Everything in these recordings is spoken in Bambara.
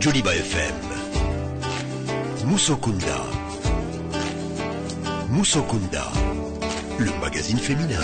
Joliba FM. Moussokunda. Moussokunda, le magazine féminin.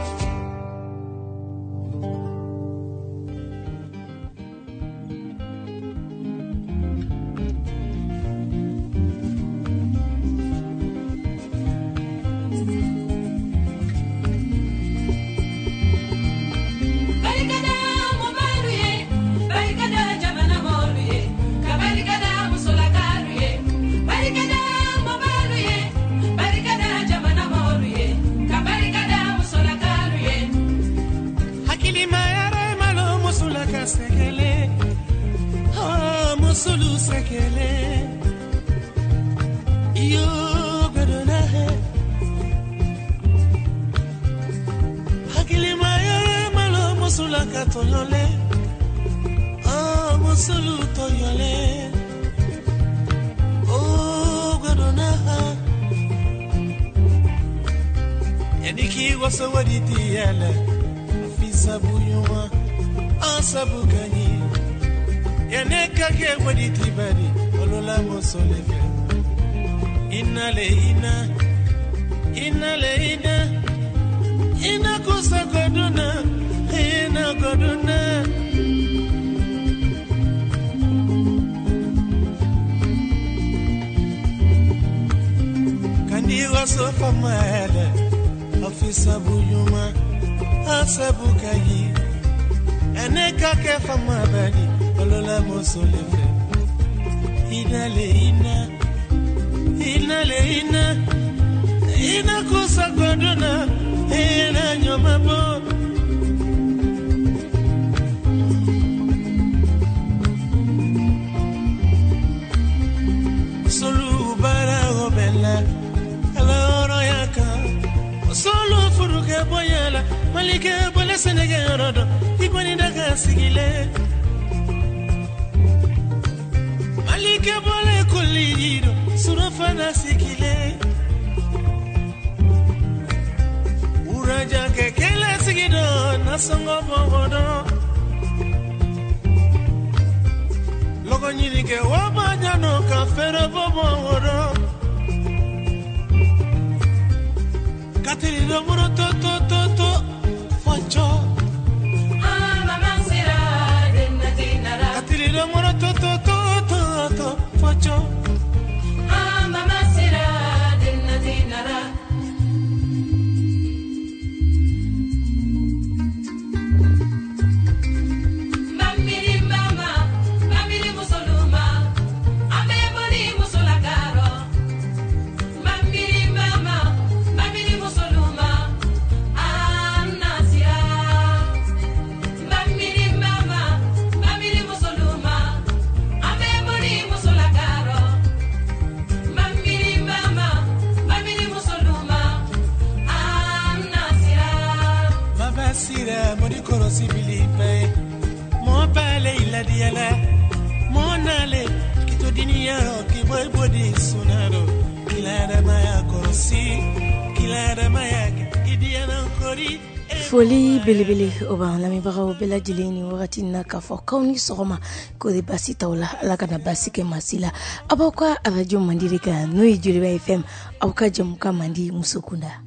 Foli belebele oba lamibagaw bela jileni wakati na kafo kauni sogoma ko de basita wala ala kana basike masila abakwa radio mandirika no Joliba FM abuka jamuka mandi Moussokunda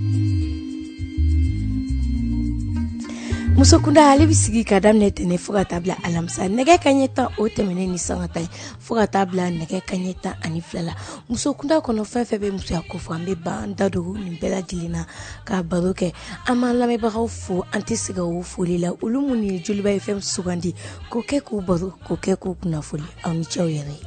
Moussokunda ali bisigi kadamne tene fuga tabla alamsa nege kanyeta o temene ni sangata fuga tabla nege kanyeta ani flala Moussokunda kono fefebe musu yakofu ambe banda do ni bela jilina ka baroke amala me bagaw fo antisiga wo folila ulumuni Joliba FM sugandi ko ke ku baro ko ke ku kuna foli ami chawere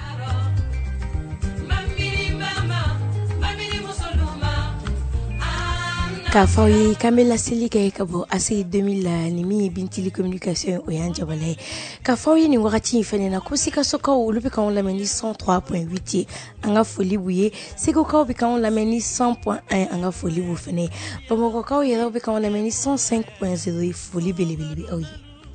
Kafawi Kamela Silike kabo asi 2000 nimi bintili communication oyanjabale Kafawi ni wakati ifene na kusika soka ulupi on la meni 103.8 anga foli buye siko ka ubika on la meni 100.1 anga foli bufene pamoko ka yera ubika on la meni 105.0 foli belebele oyi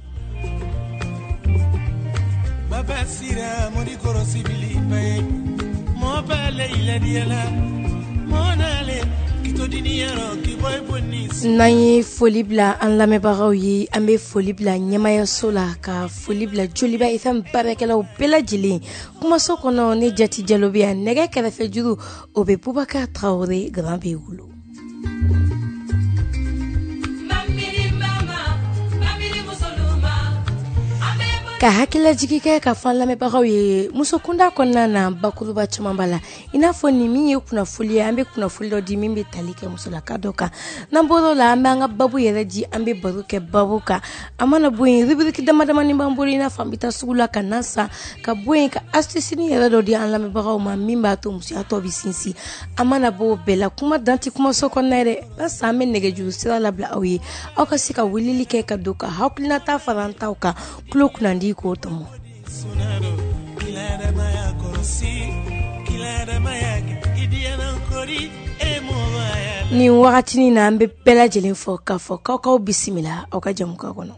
Baba sira modi korosi bili mo bale ila diala monale n'an ye foli bila an lamɛnbagaw ye an bɛ foli bila ɲɛmayaso la ka foli bila joliba FM baarakɛlaw bɛɛ lajɛlen kumaso kɔnɔ ne jati jalo bɛ yan nɛgɛ kɛrɛfɛ juru o bɛ Bubakar Traoré grand bɛ wolo ka hakila jigi kɛ ka fan lamɛnbagaw ye muso kunda kɔnɔna na bakuruba caman b'a la i n'a fɔ ni min ye kunnafoli ye an bɛ kunnafoli dɔ di min bɛ tali kɛ musolaka dɔ kan n'an bɔr'o la an bɛ an ka babu yɛrɛ di an bɛ baro kɛ babu kan a mana bɔ yen rubrique damadamanin b'an bolo i n'a fɔ an bɛ taa sugu la ka na san ka bɔ yen ka astisini yɛrɛ dɔ di an lamɛnbagaw ma min b'a to musoya tɔ bɛ sinsin a mana bɔ o bɛɛ la kuma dan tɛ kumaso kɔnɔna ye dɛ barisa an bɛ nɛgɛjuru sira labila aw ye aw ka se ka weleli kɛ ka don ka hakilinata fara an taw kan tulo kunnandi ko tomo ni wagati na an bɛ bɛɛ lajɛlen fɔ k'a fɔ k'aw bisimila aw ka jamukan kɔnɔ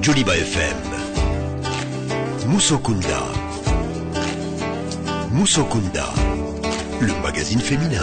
Joliba FM. Moussokunda. Moussokunda, le magazine féminin.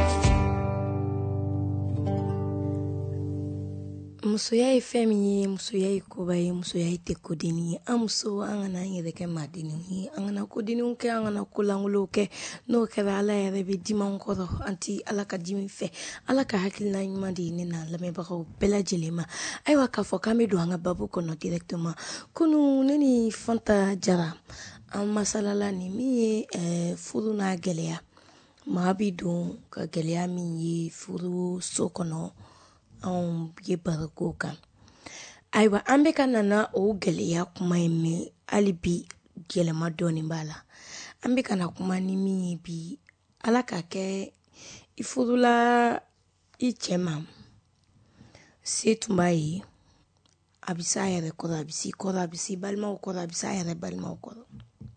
Musoya ifemi, musoya ikobai, musoya itekodini, amso angana yedeke madini, angana kodini unke, angana kulangulo ke, no kera ala yerebe dima unkoro, anti ala ka dimi fe, ala ka hakil na imadi nina, lame bako bela jelema, aywa kafo kame duanga babu kono directement, kunu neni fanta jara, masalala ni mi furu na gelea, mahabidu ka gelea mi furu sokono, ye barako kan aywa ambe kanana o geleya kuma mi alibi gelema doni bala ambe kana kuma ni mi bi alaka ke ifudula ichema setumbai abisa yere koda bisi balma o koda abisa yere balma o koda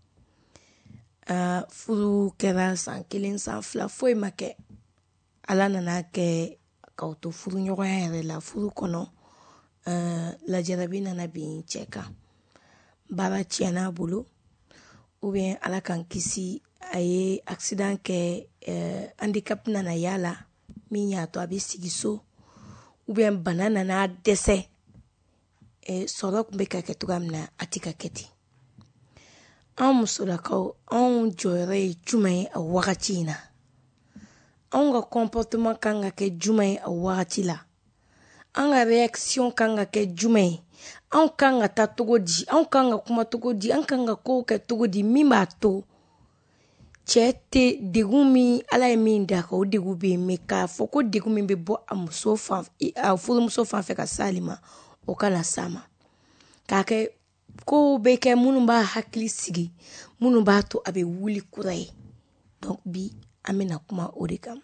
fudu kera san kilin san fla foi make ala nana ke kauto furu nyogo yere la furu kono la jarabi nana bin cheka bara tiana bulu ou bien ala kan kisi aye accident ke handicap nana yala minya to abi sigiso ou bien banana na dese soro kumbe ka ketugamna atika keti musula ko on joyre jume a wakatina anga comportement kanga ke jumai a wagati la anga reaction kanga ke jumai an kanga ta togodi an kanga kuma togodi an kanga ko ke togodi mimba to chete degumi ala min da ko degu be me ka foko degumi be bo amuso fan a fulu muso fan fe ka salima o kana sama ka ke ko be ke munu ba hakili sigi munu ba to abe wuli kurai donc bi amena kuma orika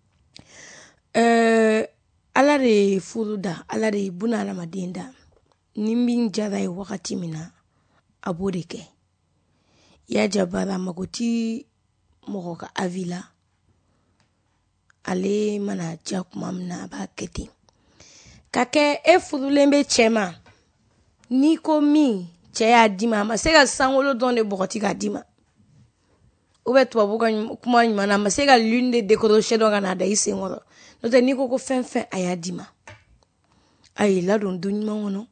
ala de furuda ala de buna la madinda nimbi jara e wakati mina abodeke ya jabara magoti moka avila ale mana jakuma mna ba keti kake e furulembe chema niko mi cheya dima ma sega sangolo don de bokoti ka dima oube to abuka kuma nyimana masega l'une des décorations donc na da isengoro no te niko ko fen ayadima ay la don dunima wono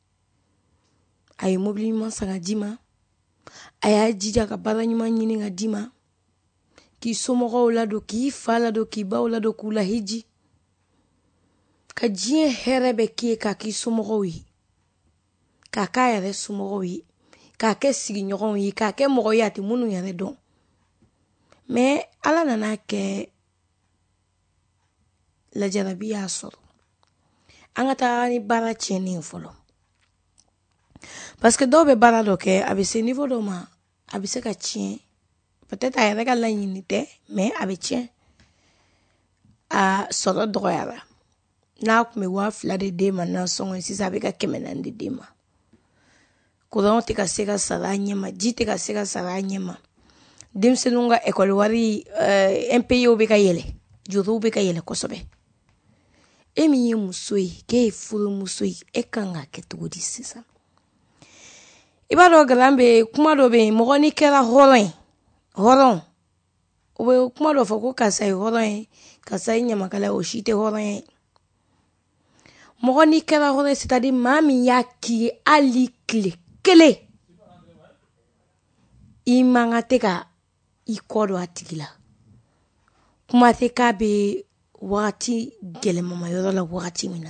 ay mobilement sanga dima ay jija ka baranyima nyini nga dima ki somogo la do ki fala do ki ba la do kula hiji ka jien herebe ki ka ki somogo yi ka ka yare somogo yi ka ke sigi nyogon yi ka ke mogo yati munu yare don mais ala nana ke la jarabi ya soro angata ni bara cheni folo parce que dobe bara do ke abise niveau do ma abise ka chien peut-être ay rega la yinite mais abe chien a soro droyara na kume wa fla de dema na songo si sabe ka kemena de dema ko don te ka sega sara nyema jite ka sega sara nyema dimsenunga ekole wari MPO be ka yele juru be ka yele kosobe emi ye musoi ke furu musoi ekanga ketugudi sisa ibado galambe kuma do be mogoni kera horon obe kuma do foko kasai horon kasai nyama kala oshite horon mogoni kera horon c'est-à-dire mami yaki ali kele imangateka ikodo atigila kuma te ka be wati gele mama yoro la wati mina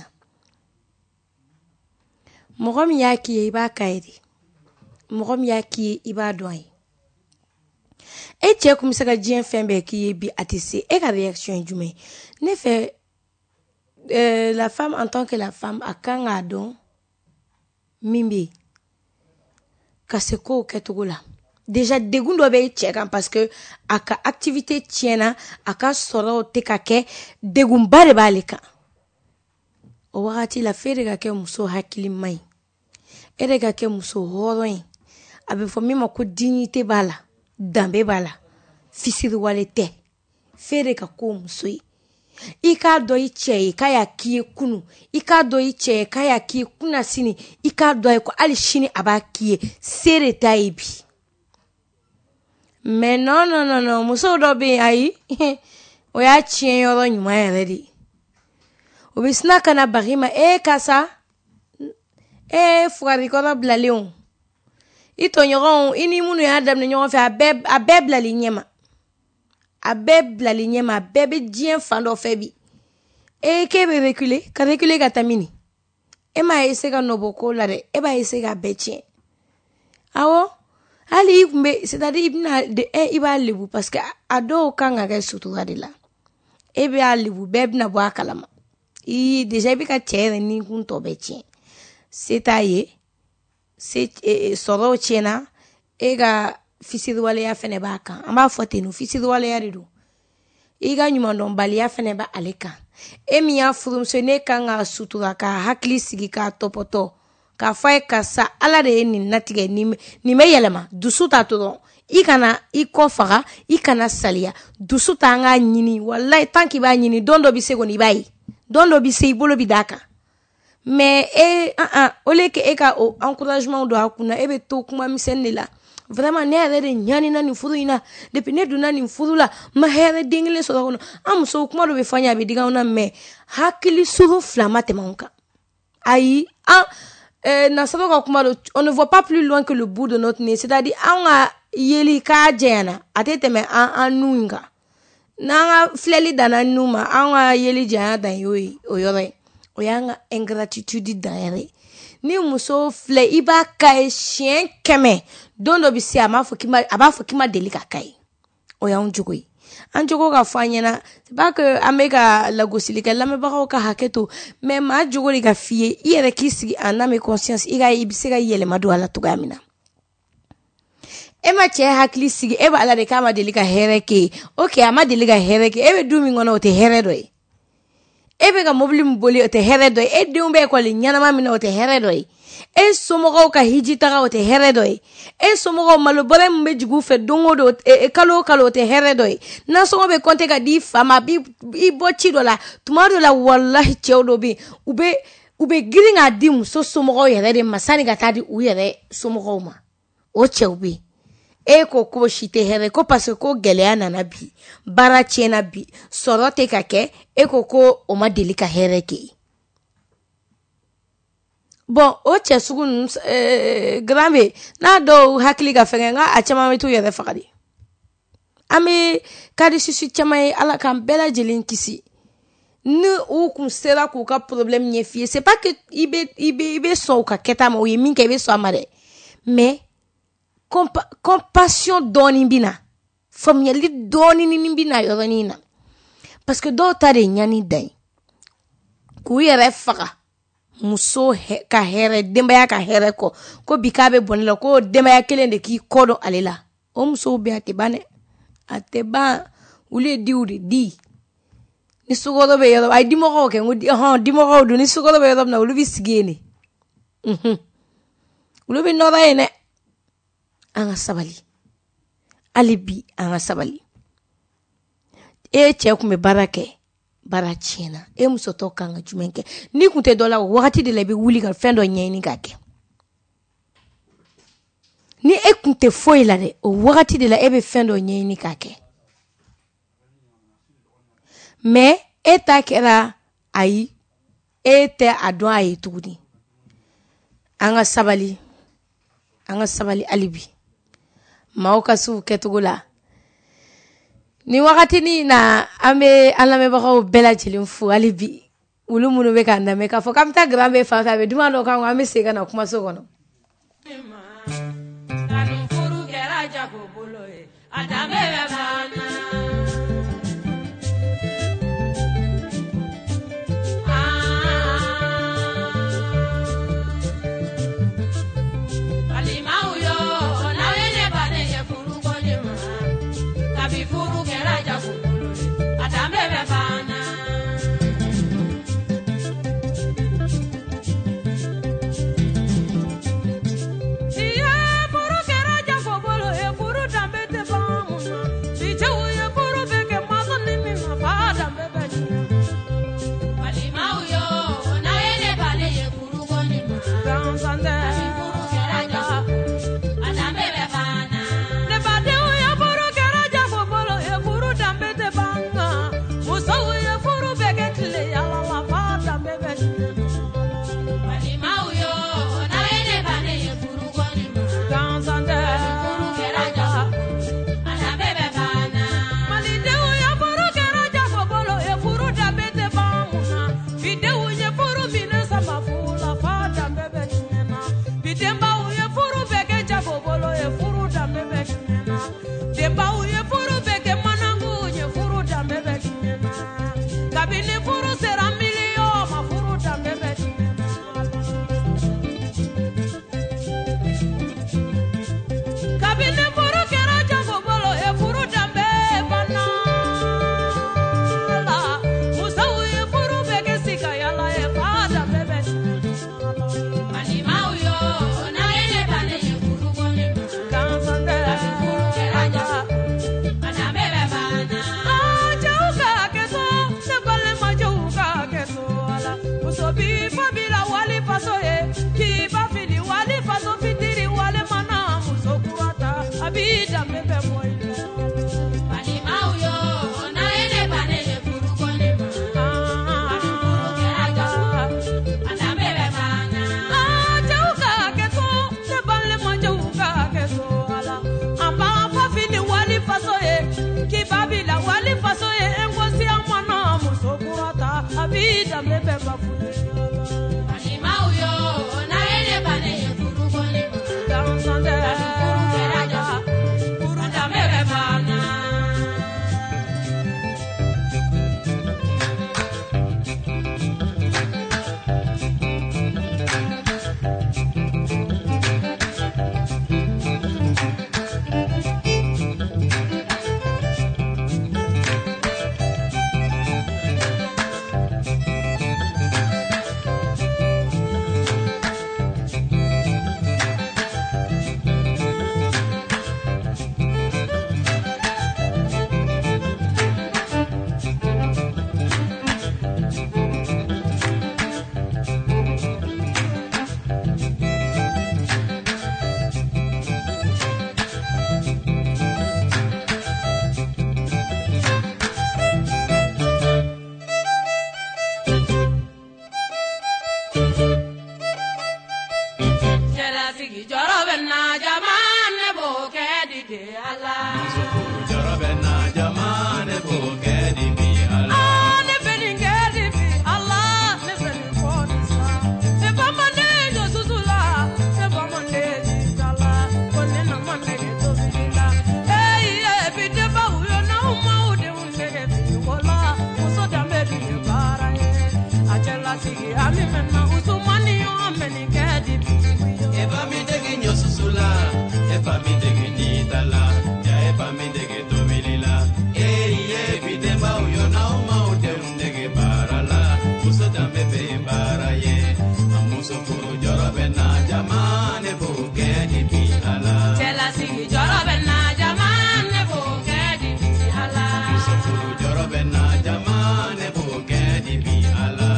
mogom yaki iba kaidi mogom yaki iba doy e che kum saka jien fembe ki bi atisi e ka réaction jume ne fait la femme en tant que la femme akanga don mimbi kaseko ketugula déjà degundo be check parce que aka activité tiena aka soro te kake degumba de baleka o wakati la fere kake muso hakili mai ere kake muso horoin abe fo mima ko dignité bala dambe bala fisiri walete fere ka ko muso I k'a dɔn i cɛ ye k'a y'a k'i ye kunu I k'a dɔn i cɛ ye k'a y'a k'i ye kunna sini I k'a dɔn ye ko hali sini a b'a k'i ye se de t'a ye bi mais non muso dɔ bɛ yen ayi o y'a tiɲɛ yɔrɔ ɲuman yɛrɛ de o bɛ sina ka na bagi ma karisa fugarikɔrɔ bilalen o I tɔɲɔgɔnw I ni minnu y'a daminɛ ɲɔgɔn fɛ a bɛɛ bilali ɲɛma a bɛɛ bilali ɲɛma a bɛɛ bɛ diɲɛ fan dɔ fɛ bi k'e bɛ reculer ka taa mini e m'a essayer ka nɔbɔ ko la dɛ e b'a essayer ka bɛɛ tiɲɛ awɔ hali I kun bɛ c'est-à-dire I b'a lebu parce que a dɔw kan ka kɛ sutura de la e b'a lebu bɛɛ bɛna bɔ a kalama déjà I bɛ ka cɛ yɛrɛ ni kun tɔ bɛɛ tiɲɛ se t'a ye sɔrɔw tiɲɛna e ka fisiriwaleya fɛnɛ b'a kan an b'a fɔ ten no fisiriwaleya de don I ka ɲumandɔnbaliya fɛnɛ b'a ale kan e min y'a furumuso ne kan ka sutura ka hakili sigi k'a tɔpɔtɔ k'a fɔ ye karisa Ala de ye nin latigɛ nin bɛ yɛlɛma dusu ta dɔrɔn I kana I kɔ faga I kana saliya dusu ta an k'a ɲini wallahi tant k'i b'a ɲini don dɔ bɛ se kɔni I b'a ye don dɔ bɛ se I bolo bɛ d'a kan mais au lieu que e ka o encouragement don a kunna e bɛ to kuma misɛnnin de la vraiment ne yɛrɛ de ɲanina nin furu in na depuis ne donna nin furu la ma hɛrɛ den kelen sɔrɔ kɔnɔ an musow kuma dɔ bɛ fɔ an ye a bɛ digi anw na mais hakili suru fila ma tɛmɛ anw kan ayi nasara ka kuma dɔ on ne voit pas plus loin que le bout de notre nez c'est-à-dire anw ka yeli k'a jɛnyana a tɛ tɛmɛ an nu in kan n'an ka filɛli danna nu ma an ka yeli janya dan y'o ye o yɔrɔ ye o y'an ka ingratitude dan yɛrɛ ye ni muso filɛ I b'a k'a ye siɲɛ 100 don dɔ bɛ se a b'a fɔ k'i ma deli ka k'a ye o y'anw jogo ye an jogo ka fɔ an ɲɛna c'est pas que an bɛ ka lagosili kɛ lamɛnbagaw ka hakɛ to mais maa jogo de ka f'i ye I yɛrɛ k'i sigi en âme et conscience I bɛ se ka yɛlɛma don a la cogoya min na e ma cɛ hakili sigi e b'a la de k'a ma deli ka hɛrɛ kɛ ye ok a ma deli ka hɛrɛ kɛ e bɛ du min kɔnɔ o tɛ hɛrɛ dɔ ye e bɛ ka mobili min boli o tɛ hɛrɛ dɔ ye e denw bɛ ekɔli ɲɛnama min na o tɛ hɛrɛ dɔ ye e somɔgɔw ka hiji taga o tɛ hɛrɛ dɔ ye e somɔgɔw malobɔrɛ min bɛ jigin u fɛ don o don kalo o kalo o tɛ hɛrɛ dɔ ye nasɔngɔ bɛ compter ka di I fa ma a b'i bɔ ci dɔ la tuma dɔ la wallahi cɛw dɔ bɛ yen u bɛ girin k'a di muso somɔgɔw yɛrɛ de ma sani ka taa di u yɛrɛ somɔgɔw ma o cɛw bɛ yen e ko si tɛ hɛrɛ ko parce que ko gɛlɛya nana bi baara tiɲɛna bi sɔrɔ tɛ ka kɛ e ko o ma deli ka hɛrɛ kɛ bon o cɛ sugu ninnu grand bɛ n'a dɔw hakili ka fɛngɛ nka a caman bɛ t'u yɛrɛ faga de an bɛ kadi sisi caman ye Ala k'an bɛɛ lajɛlen kisi ni u kun sera k'u ka problème ɲɛf'i ye c'est pas que I bɛ sɔn u ka kɛta ma o ye min kɛ I bɛ sɔn a ma dɛ mais compassion dɔɔnin bɛ na faamuyali dɔɔnin bɛ na yɔrɔnin na parce que dɔw ta de ɲani dan ye k'u yɛrɛ faga muso ka hɛrɛ denbaya ka hɛrɛ kɔ ko bi k'a bɛ bɔ ne la ko denbaya kelen de k'i kɔ dɔn ale la o musow bɛ a tɛ ban dɛ a tɛ ban olu ye diw de di ni sukaro bɛ yɔrɔ a ye dimɔgɔw kɛ n ko dimɔgɔw don ni sukaro bɛ yɔrɔ min na olu bɛ sigi yen de olu bɛ nɔrɔ yen dɛ an ka sabali hali bi an ka sabali e cɛ kun bɛ baara kɛ baara tiɲɛna e muso tɔ kan ka jumɛn kɛ ni kun tɛ dɔ la wagati de la I bɛ wuli ka fɛn dɔ ɲɛɲini k'a kɛ ni e kun tɛ foyi la dɛ o wagati de la e bɛ fɛn dɔ ɲɛɲini k'a kɛ mais e ta kɛra ayi e tɛ a dɔn a ye tuguni an ka sabali hali bi maaw ka s'u kɛcogo la ni wagati ni na an bɛ an lamɛnbagaw bɛɛ lajɛlen fo hali bi olu minnu bɛ k'an lamɛn k'a fɔ k'an bɛ taa grand bɛ fan fɛ a bɛ duman dɔ k'an kɔ an bɛ segin ka na kumaso kɔnɔ. kabini furu sera miliyo ma furu danbe bɛ kabini furu kɛra jago bolo e furu danbe banna la musow ye furu bɛ kɛ sika yala ye fa danbe bɛ balimaw yo n'a ye ne bane ye furu kɔni gansan tɛ furu kɛra jago danbe bɛ banna cɛw ka kɛso ne balima cɛw ka kɛso ala muso bi fa bi la wali faso ye k'i ba fili wali faso fitiri wali mana muso kurata a b'i danbe bɛ bɔ i la balimaw yo n'a ye ne bane ye furu kɔni ma furu kɛra jago danbe bɛ banna cɛw ka kɛso ne balima cɛw ka kɛso ala an b'an fa fili wali faso ye k'i ba bi la wali faso ye en ko si an mana muso kurata a b'i danbe bɛ ba furu balimaw yo n'a ye ne bane ye furu kɔni ma gansan tɛ furu kɛra jago furu danbe bɛ banna cɛlasigi jɔrɔ bɛ na jama ne b'o kɛ di de ala Jɔrɔ bɛ na jama ne b'o kɛ di bi ala. ne bɛ nin kɛ di bi ala ne bɛ nin fɔ di sa ne bamaden jɔ susu la ne bamaden jita la ko ne na ma nɛgɛ tobili la bi denbaw yo n'aw m'aw denw nɛgɛ binko la muso danbe dun ye baara ye a cɛlasigi a min mɛn na usumani yo an bɛ nin kɛ di bi E ba mi dege ɲɔ susu la, e ba mi dege nita la, ja e ba mi dege tobili la. Bi denbaw yo n'aw m'aw denw dege baara la, muso danbe bɛ baara ye. A muso furu jɔrɔ bɛ na jama ne b'o kɛ di bi ala. cɛlasigi jɔrɔ bɛ na jama ne b'o kɛ di bi ala Muso furu jɔrɔ bɛ na jama ne b'o kɛ di bi ala.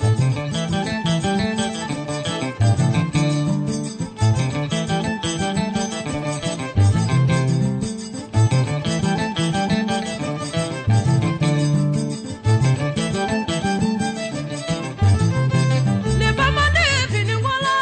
ne bamaden finiko la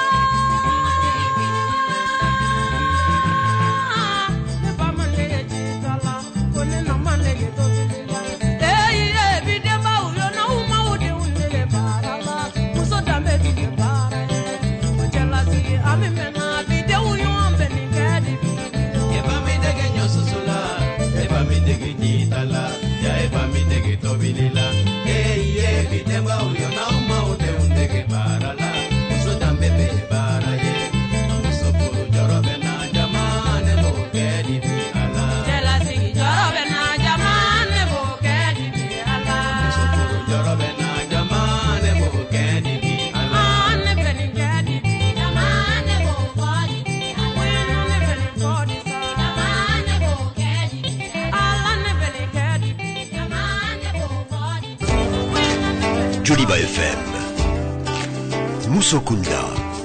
ne bamaden jita la ko ne na ma nɛgɛ tobili la bi denbaw yo n'aw m'aw denw nɛgɛ baara la muso danbe dun ye baara ye o cɛlasigi a min mɛn na bi denw yo an bɛ nin kɛ di bi E ba mi dege ɲɔ susu la, e ba mi dege nita la, ja e ba mi dege tobili la. Bi denbaw yo n'aw m'aw denw dege baara la, muso danbe bɛ baara ye. A muso furu jɔrɔ bɛ na jama ne b'o kɛ di bi ala. cɛlasigi jɔrɔ bɛ na jama ne b'o kɛ di bi ala Muso furu jɔrɔ bɛ na jama ne b'o kɛ di bi ala. ne bɛ nin kɛ di bi jama ne b'o fɔ di bi ala ne bɛ nin fɔ di sa jama ne b'o kɛ di bi ala ne bɛ nin kɛ di bi jama ne b'o fɔ di bi Joliba FM. Moussokunda.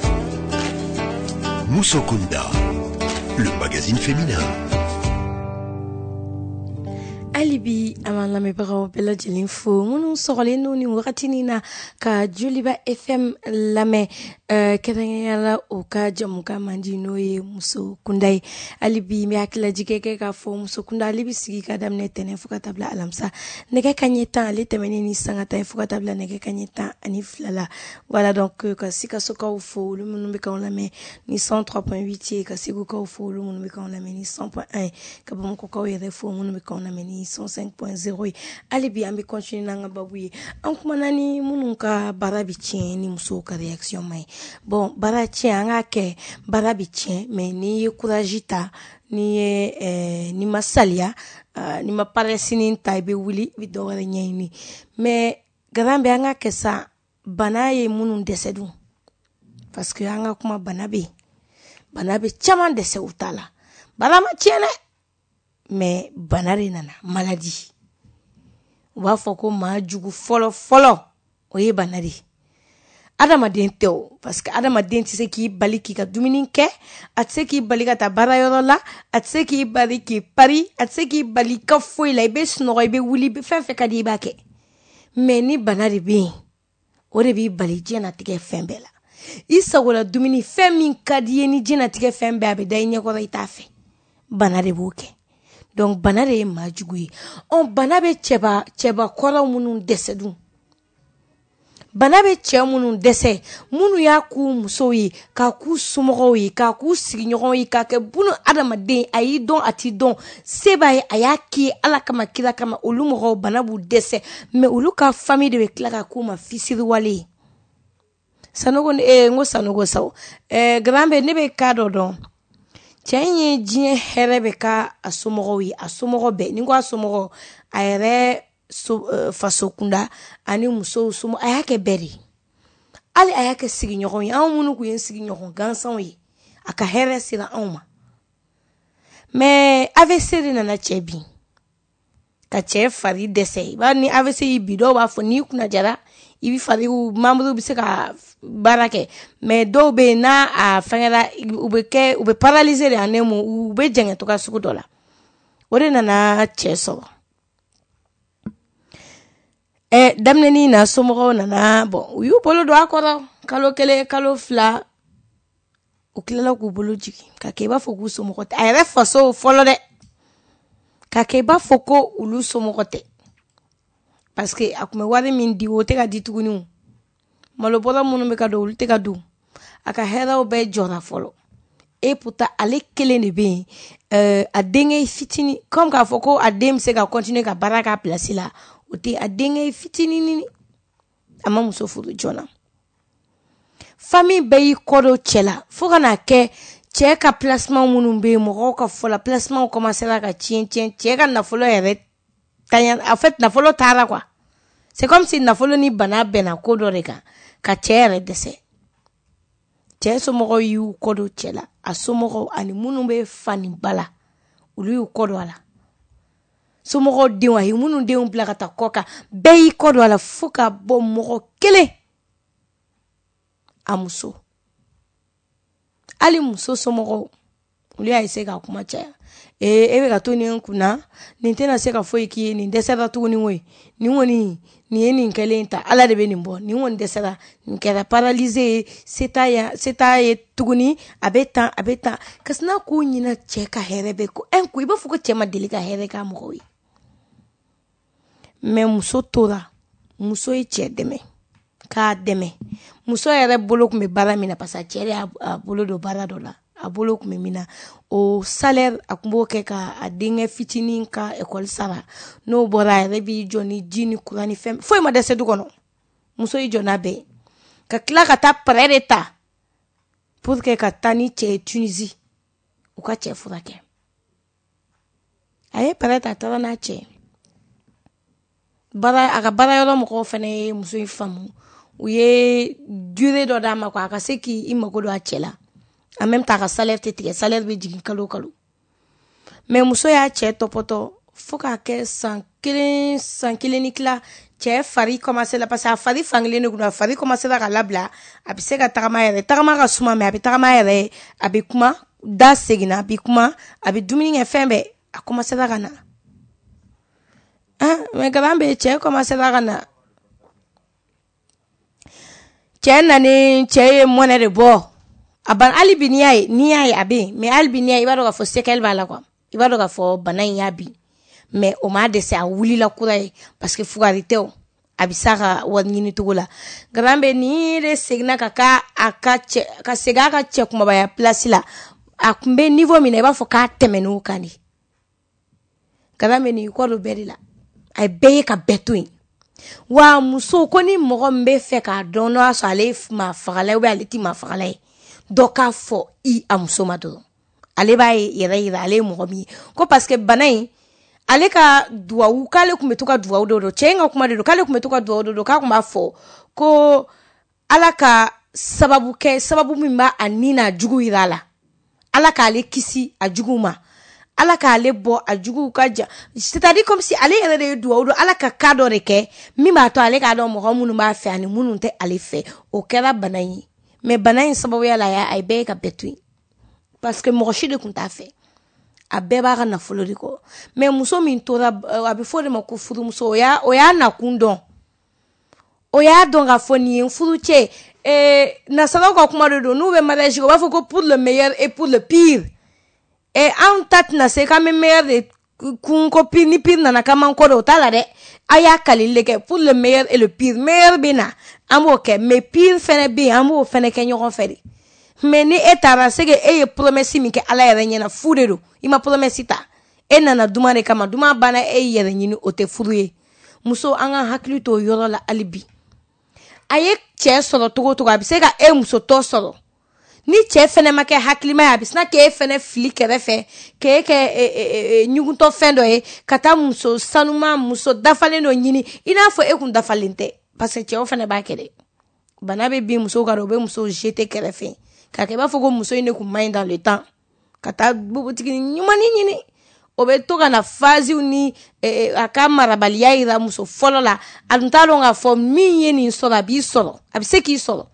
Moussokunda, le magazine féminin. Alibi aman lamɛnbagaw bɛɛ lajɛlen fo minnu sɔgɔlen n'u ni wagatinin na ka Joliba FM lamɛn kɛrɛnkɛrɛnyala o ka jamukan man di n'o ye muso kunda ye. Alibi n bɛ hakililajigɛ kɛ k'a fɔ muso kunda ale bɛ sigi ka daminɛ tɛnɛn fo ka taa bila alamisa nɛgɛ kanɲɛ 10 ale tɛmɛnen ni sanga ta ye fo ka taa bila nɛgɛ kanɲɛ 12 la. Voilà donc ka Sikasokaw fo olu minnu bɛ k'anw lamɛn ni 103.8 ye ka Segukaw fo olu minnu bɛ k'anw lamɛn ni 100.1 ka Bamakɔkaw yɛrɛ fo minnu bɛ k'anw lamɛn ni 105.0 ye hali bi an bɛ continuer n'an ka babu ye an kumana ni minnu ka baara bɛ tiɲɛ ni musow ka réaction ma ye bon baara tiɲɛ an k'a kɛ baara bɛ tiɲɛ mais n'i ye courage ta n'i ma saliya n'i ma paresse ta i bɛ wuli i bɛ dɔ wɛrɛ ɲɛɲini mais garan bɛ an ka kɛ sa bana ye minnu dɛsɛ dun parce que an ka kuma bana bɛ caman dɛsɛ u ta la bana ma tiɲɛ dɛ mais bana de nana maladie u b'a fɔ ko maa jugu fɔlɔ o ye bana de adamaden tɛ o parce que adamaden tɛ se k'i bali k'i ka dumuni kɛ a tɛ se k'i bali ka taa baarayɔrɔ la a tɛ se k'i bali k'i pari a tɛ se k'i bali ka foyi la i bɛ sunɔgɔ i bɛ wuli i bɛ fɛn fɛn ka di i b'a kɛ mais ni bana de bɛ yen o de b'i bali diɲɛlatigɛ fɛn bɛɛ la i sagola dumuni fɛn min ka di i ye ni diɲɛlatigɛ fɛn bɛɛ a bɛ da i ɲɛkɔrɔ i t'a fɛ bana de b'o kɛ donc bana de ye maa jugu ye bana bɛ cɛba kɔrɔ minnu dɛsɛ dun bana bɛ cɛ minnu dɛsɛ minnu y'a k'u musow ye k'a k'u somɔgɔw ye k'a k'u sigiɲɔgɔnw ye k'a kɛ buna adamaden a y'i dɔn a t'i dɔn se b'a ye a y'a k'i ye ala kama kira kama olu mɔgɔw bana b'u dɛsɛ mais olu ka famille de bɛ tila ka k'u ma fisiriwale ye sanogo n ko sanogo sawo grand bɛ ne bɛ ka dɔ dɔn cɛ in ye diɲɛ hɛrɛ bɛ ka a somɔgɔw ye a somɔgɔ bɛɛ ni ko a somɔgɔ a yɛrɛ faso kunda ani musow somɔgɔ a y'a kɛ bɛɛ de hali a y'a kɛ sigiɲɔgɔn ye anw minnu kun ye sigiɲɔgɔn gansanw ye a ka hɛrɛ sera anw ma mais AVC de nana cɛ bin ka cɛ fari dɛsɛ i b'a ni AVC y'i bi dɔw b'a fɔ n'i kunna jara i bi fari membre bɛ se ka baara kɛ mais dɔw bɛ yen n'a a fɛngɛra u bɛ paralyser de en un mot u bɛ jɛngɛ togoya sugu dɔ la o de nana cɛ sɔrɔ daminɛni na somɔgɔw nana bon u y'u bolo don a kɔrɔ kalo 1 kalo 2 u tilala k'u bolo jigin ka kɛ i b'a fɔ k'u somɔgɔ tɛ a yɛrɛ faso fɔlɔ dɛ ka kɛ i b'a fɔ ko olu somɔgɔ tɛ parce que a tun bɛ wari min di o tɛ ka di tuguni malobɔrɔ minnu bɛ ka don olu tɛ ka don a ka hɛrɛw bɛɛ jɔra fɔlɔ et pourtant ale kelen de bɛ yen a denkɛ fitinin comme k'a fɔ ko a den bɛ se ka continuer ka baara k'a place la o tɛ a denkɛ fitinin a ma muso furu joona famille bɛɛ y'i kɔdɔ cɛ la fo ka n'a kɛ cɛ ka placement minnu bɛ yen mɔgɔw ka fɔ la placement commencera ka tiɲɛ cɛ ka nafolo yɛrɛ tanya en fait nafolo taara quoi c'est comme si nafolo ni bana bɛnna ko dɔ de kan ka cɛ yɛrɛ dɛsɛ cɛ somɔgɔw y'u kɔdɔ cɛ la a somɔgɔw ani minnu bɛ fani ba la olu y'u kɔdɔ a la somɔgɔw denw a ye minnu denw bila ka taa kɔ kan bɛɛ y'i kɔdɔ a la fo ka bɔ mɔgɔ kelen a muso hali muso somɔgɔw olu y'a essayer ka kuma caya e bɛ ka to nin kunna nin tɛna se ka foyi k'i ye nin dɛsɛra tuguni koyi nin kɔni nin ye nin kɛlen ta ala de bɛ nin bɔ nin kɔni dɛsɛra nin kɛra paralyser ye se t'a ye tuguni a bɛ tan kasi n'a k'u ɲina cɛ ka hɛrɛ bɛ ko i b'a fɔ ko cɛ ma deli ka hɛrɛ k'a mɔgɔw ye mais muso tora muso ye cɛ dɛmɛ k'a dɛmɛ muso yɛrɛ bolo tun bɛ baara min na parce que cɛ de y'a bolo don baara dɔ la a bolo tun bɛ min na o salaire a tun b'o kɛ ka a denkɛ fitinin ka école sara n'o bɔra a yɛrɛ b'i jɔ ni ji ni courant ni fɛn foyi ma dɛsɛ du kɔnɔ muso y'i jɔ n'a bɛɛ ka tila ka taa prêt de ta pour que ka taa ni cɛ ye Tunisie u ka cɛ furakɛ a ye prêt ta a taara n'a cɛ a ka baarayɔrɔ mɔgɔw fana ye muso in faamu u ye durée dɔ d'a ma quoi a ka se k'i mago don a cɛ la en même temps a ka salaire tɛ tigɛ salaire bɛ jigin kalo kalo mais muso y'a cɛ tɔpɔtɔ fo k'a kɛ san kelen ni tila cɛ fari commencé la parce que a fari fankelen de kun a fari commencé la ka labila a bɛ se ka tagama yɛrɛ tagama ka suma mais a bɛ tagama yɛrɛ a bɛ kuma da seginna a bɛ kuma a bɛ dumuni kɛ fɛn bɛɛ a commencé la ka na mais kalan bɛ cɛ commencé la ka na cɛ nani cɛ ye mɔnɛ de bɔ a ban hali bi n'i y'a ye a bɛ yen mais hali bi n'i y'a ye i b'a dɔn k'a fɔ séquelle b'a la quoi i b'a dɔn k'a fɔ bana in y'a bin mais o m'a dɛsɛ a wulila kura ye parce que fugari tɛ o a bɛ s'a ka wari ɲini cogo la garan bɛ ni de seginna ka segin a ka cɛ kumabaya place la a tun bɛ niveau min na i b'a fɔ k'a tɛmɛn'o kan de Kadambe ni ko do beri la. Ay beye ka betuin. Wa muso ko ni mogo mbe fe ka dono aso ale ma fagala we ale ti ma fagala. Doka fo I amuso mado. Ale ba yere ale mogo mi. Ko parce que banai ale ka duwawu kale kumetoka duwawu do chenga kuma do kale kumetoka duwawu do ka kuma fo ko ala ka sababu mimba anina jugu irala ala ka ale kisi a jugu ma ala ka ale bo a jugu ka ja c'est-à-dire comme si ale yere de duwawu do ala ka kado reke mimba to ale ka do mo munu ba fe ani munu te ale fe o kera banai mais banai sababu ya la ya ay be ka betui parce que mo shi de kunta fe a beba na foloriko mais muso min tora abifo de mako furu muso oya na kundon oya donga foni furu che na sala ko kuma do nou be mariage ko ba fo ko pour le meilleur et pour le pire et en tat na c'est quand même meilleur de kun ko pire ni pire na kama ko do tala de aya kalile ke pour le meilleur et le pire meilleur bina amo ke mais pire fene bi amo fene ke nyon feri mais ni etara sege eye promesse mi ke ala yere nyena fudedo ima promesse ta nana duma de kama duma bana yere nyini ote furuye muso anga hakli to yoro la alibi aye che soro togo abisega muso to soro ni che fene make hakli ma abisna ke fene flic refe ke nyugunto fendo kata muso sanuma muso dafale no nyini ina fo kun dafalinte parce que che fene ba kede bana be bi muso garo be muso jete kerefe kake ba fogo muso ine ku main dans le temps kata bubu tiki nyumani nyini obe toka na fazi uni akamara balia ira muso folo la aduntalo nga fo mi yeni solo bi solo abise ki solo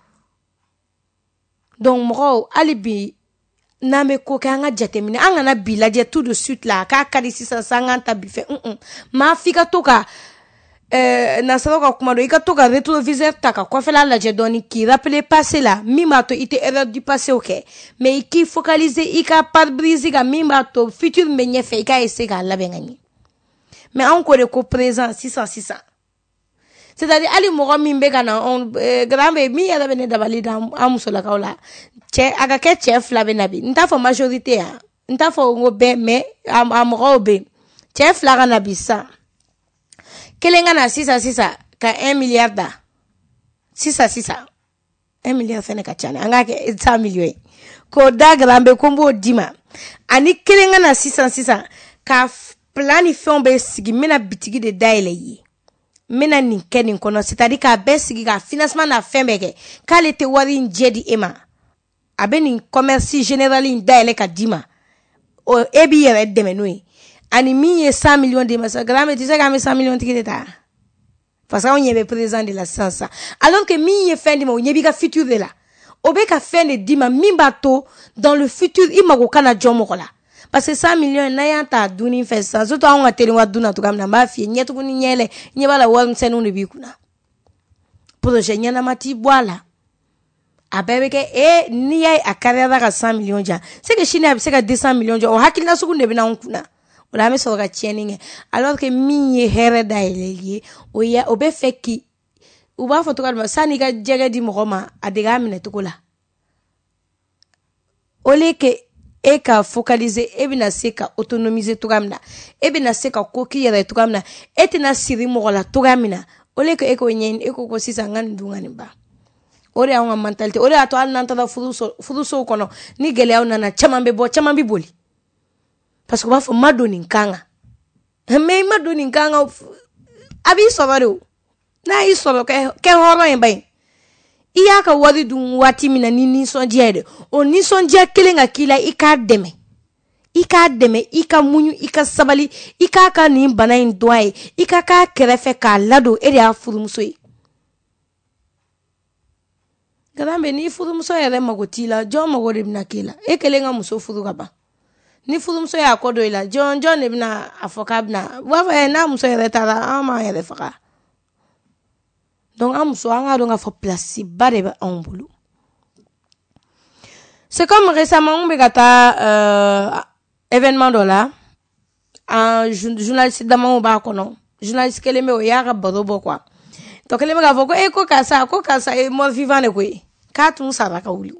donc mo alibi na me ko ka nga jatemine anga na bilaje tout de suite la ka kadi 650 bi fe ma fika toka na saloka kuma do ikatoka rétroviseur taka kwa fela la jedoni ki rappeler passé là mimato ite erreur du passé OK mais qui focaliser ika pare-brise ga mimato futur menye fe ika essayer ga la bengani mais encore ko présent 600 c'est-à-dire ali mo mimbe kana on grambe mi ya bene dabali da amusola kaula che aga ke chef la benabi nta fo majorité nta fo ngobe mais amrobe chef la kana bisa kelenga na 600 ka 1 milliard da 600 1 milliard fene ka chane anga ke 100 millions ko dagrambe kombo dima ani kelenga na 600 ka planifion be sigi mena bitigi de daile yi mena ninkeni kono c'est-à-dire ka be sigi ka financement na fembeke ka le te wari njedi ema abeni commerce général in daile ka dima o ebi yere demenui ani mi 100 millions de masa grame tu sais que 100 millions tikita parce qu'on y avait présent de la science alors que mi ye fin de mo nyebi ka futur de la obe ka fin de dima mi bato dans le futur imago kana jomo kola parce que 100 millions na yanta duni fait ça surtout on a télé wa duna to kamna ba fi nyetu ni nyele nyebala wa nsenu ne bikuna projet nyana mati boala abebeke ni ay akarera ka 100 millions ja c'est que chine c'est que 200 millions ja o hakilna suku ne bina onkuna ola me so ga chiening alors que mi here daile oya obe feki uba photographe sani ga jege di mokoma adega mine tukola ole ke eka focaliser ebina seka autonomiser tugamna ebina seka koki yere tugamna etina siri mogola tugamina ole ke eko nyen eko ko sisa ngani dungani ba ore awon mentality ore ato al nanta da fuduso kono ni gele awon na chamambe boli parce que ba fo madoni nkanga me madoni nkanga abi sobaro na iso ke horo en bay iya ka wadi dun wati mina ni sonjede o ni sonje kelenga kila ika deme ika munyu ika sabali ika ka ni bana in doye ika ka kerefe ka lado ere afurumso yi garambe ni furumso yere magotila jo magore bina kila kelenga muso furu gaba ni furumso ya kodo ila jon ne bina afokabna wa na muso yere tara ama yere faka donc amuso anga donga fo place bareba en boulot. C'est comme récemment on begata événement dola un journaliste dama ba kono journaliste keleme o yaga bodobo quoi to keleme ga foko ko kasa e mo vivant ne ko ka tun saraka wuli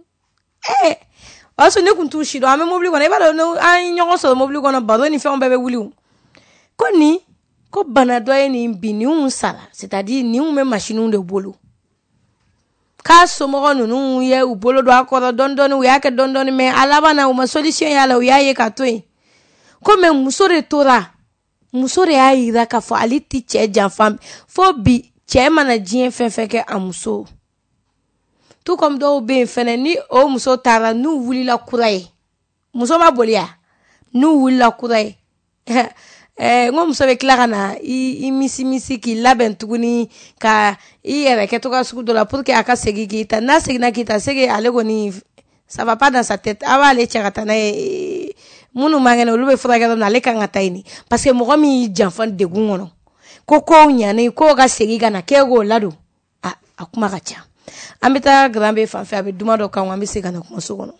aso ne kuntu shido ame mobli kono e ba no an nyogo so mobli kono bado ni fe on bebe wuli Koni ko bana dɔ ye nin bi nin sara, c'est-à-dire nin bɛ machine de bolo. K'a somɔgɔ ninnu ye u bolo don a kɔrɔ dɔɔni u y'a kɛ dɔɔni mais a laban na u ma solution y'a la u y'a ye ka to yen. Ko mais muso de tora, muso de y'a yira k'a fɔ ale ti cɛ janfa fo bi cɛ mana diɲɛ fɛn fɛn kɛ a muso. Tout comme dɔw bɛ yen fɛnɛ ni o muso taara n'u wulila kura ye, muso ma boli ya, n'u wulila kura ye. Ngo muso bɛ tila ka na i misi k'i labɛn tuguni ka i yɛrɛ kɛ toga sugu dɔ la pour que a ka segin k'i ta n'a seginna k'i ta c'est que ale kɔni ça va pas dans sa tête a b'ale cɛ ka taa n'a ye minnu man kɛnɛ olu bɛ furakɛ yɔrɔ min na ale kan ka taa yen parce que mɔgɔ min y'i janfa degun kɔnɔ ko kow ɲanen ko ka segin ka na k'e k'o ladon a kuma ka ca an bɛ taa grand bɛ fan fɛ a bɛ duma dɔ kan an bɛ segin ka na kuma so kɔnɔ.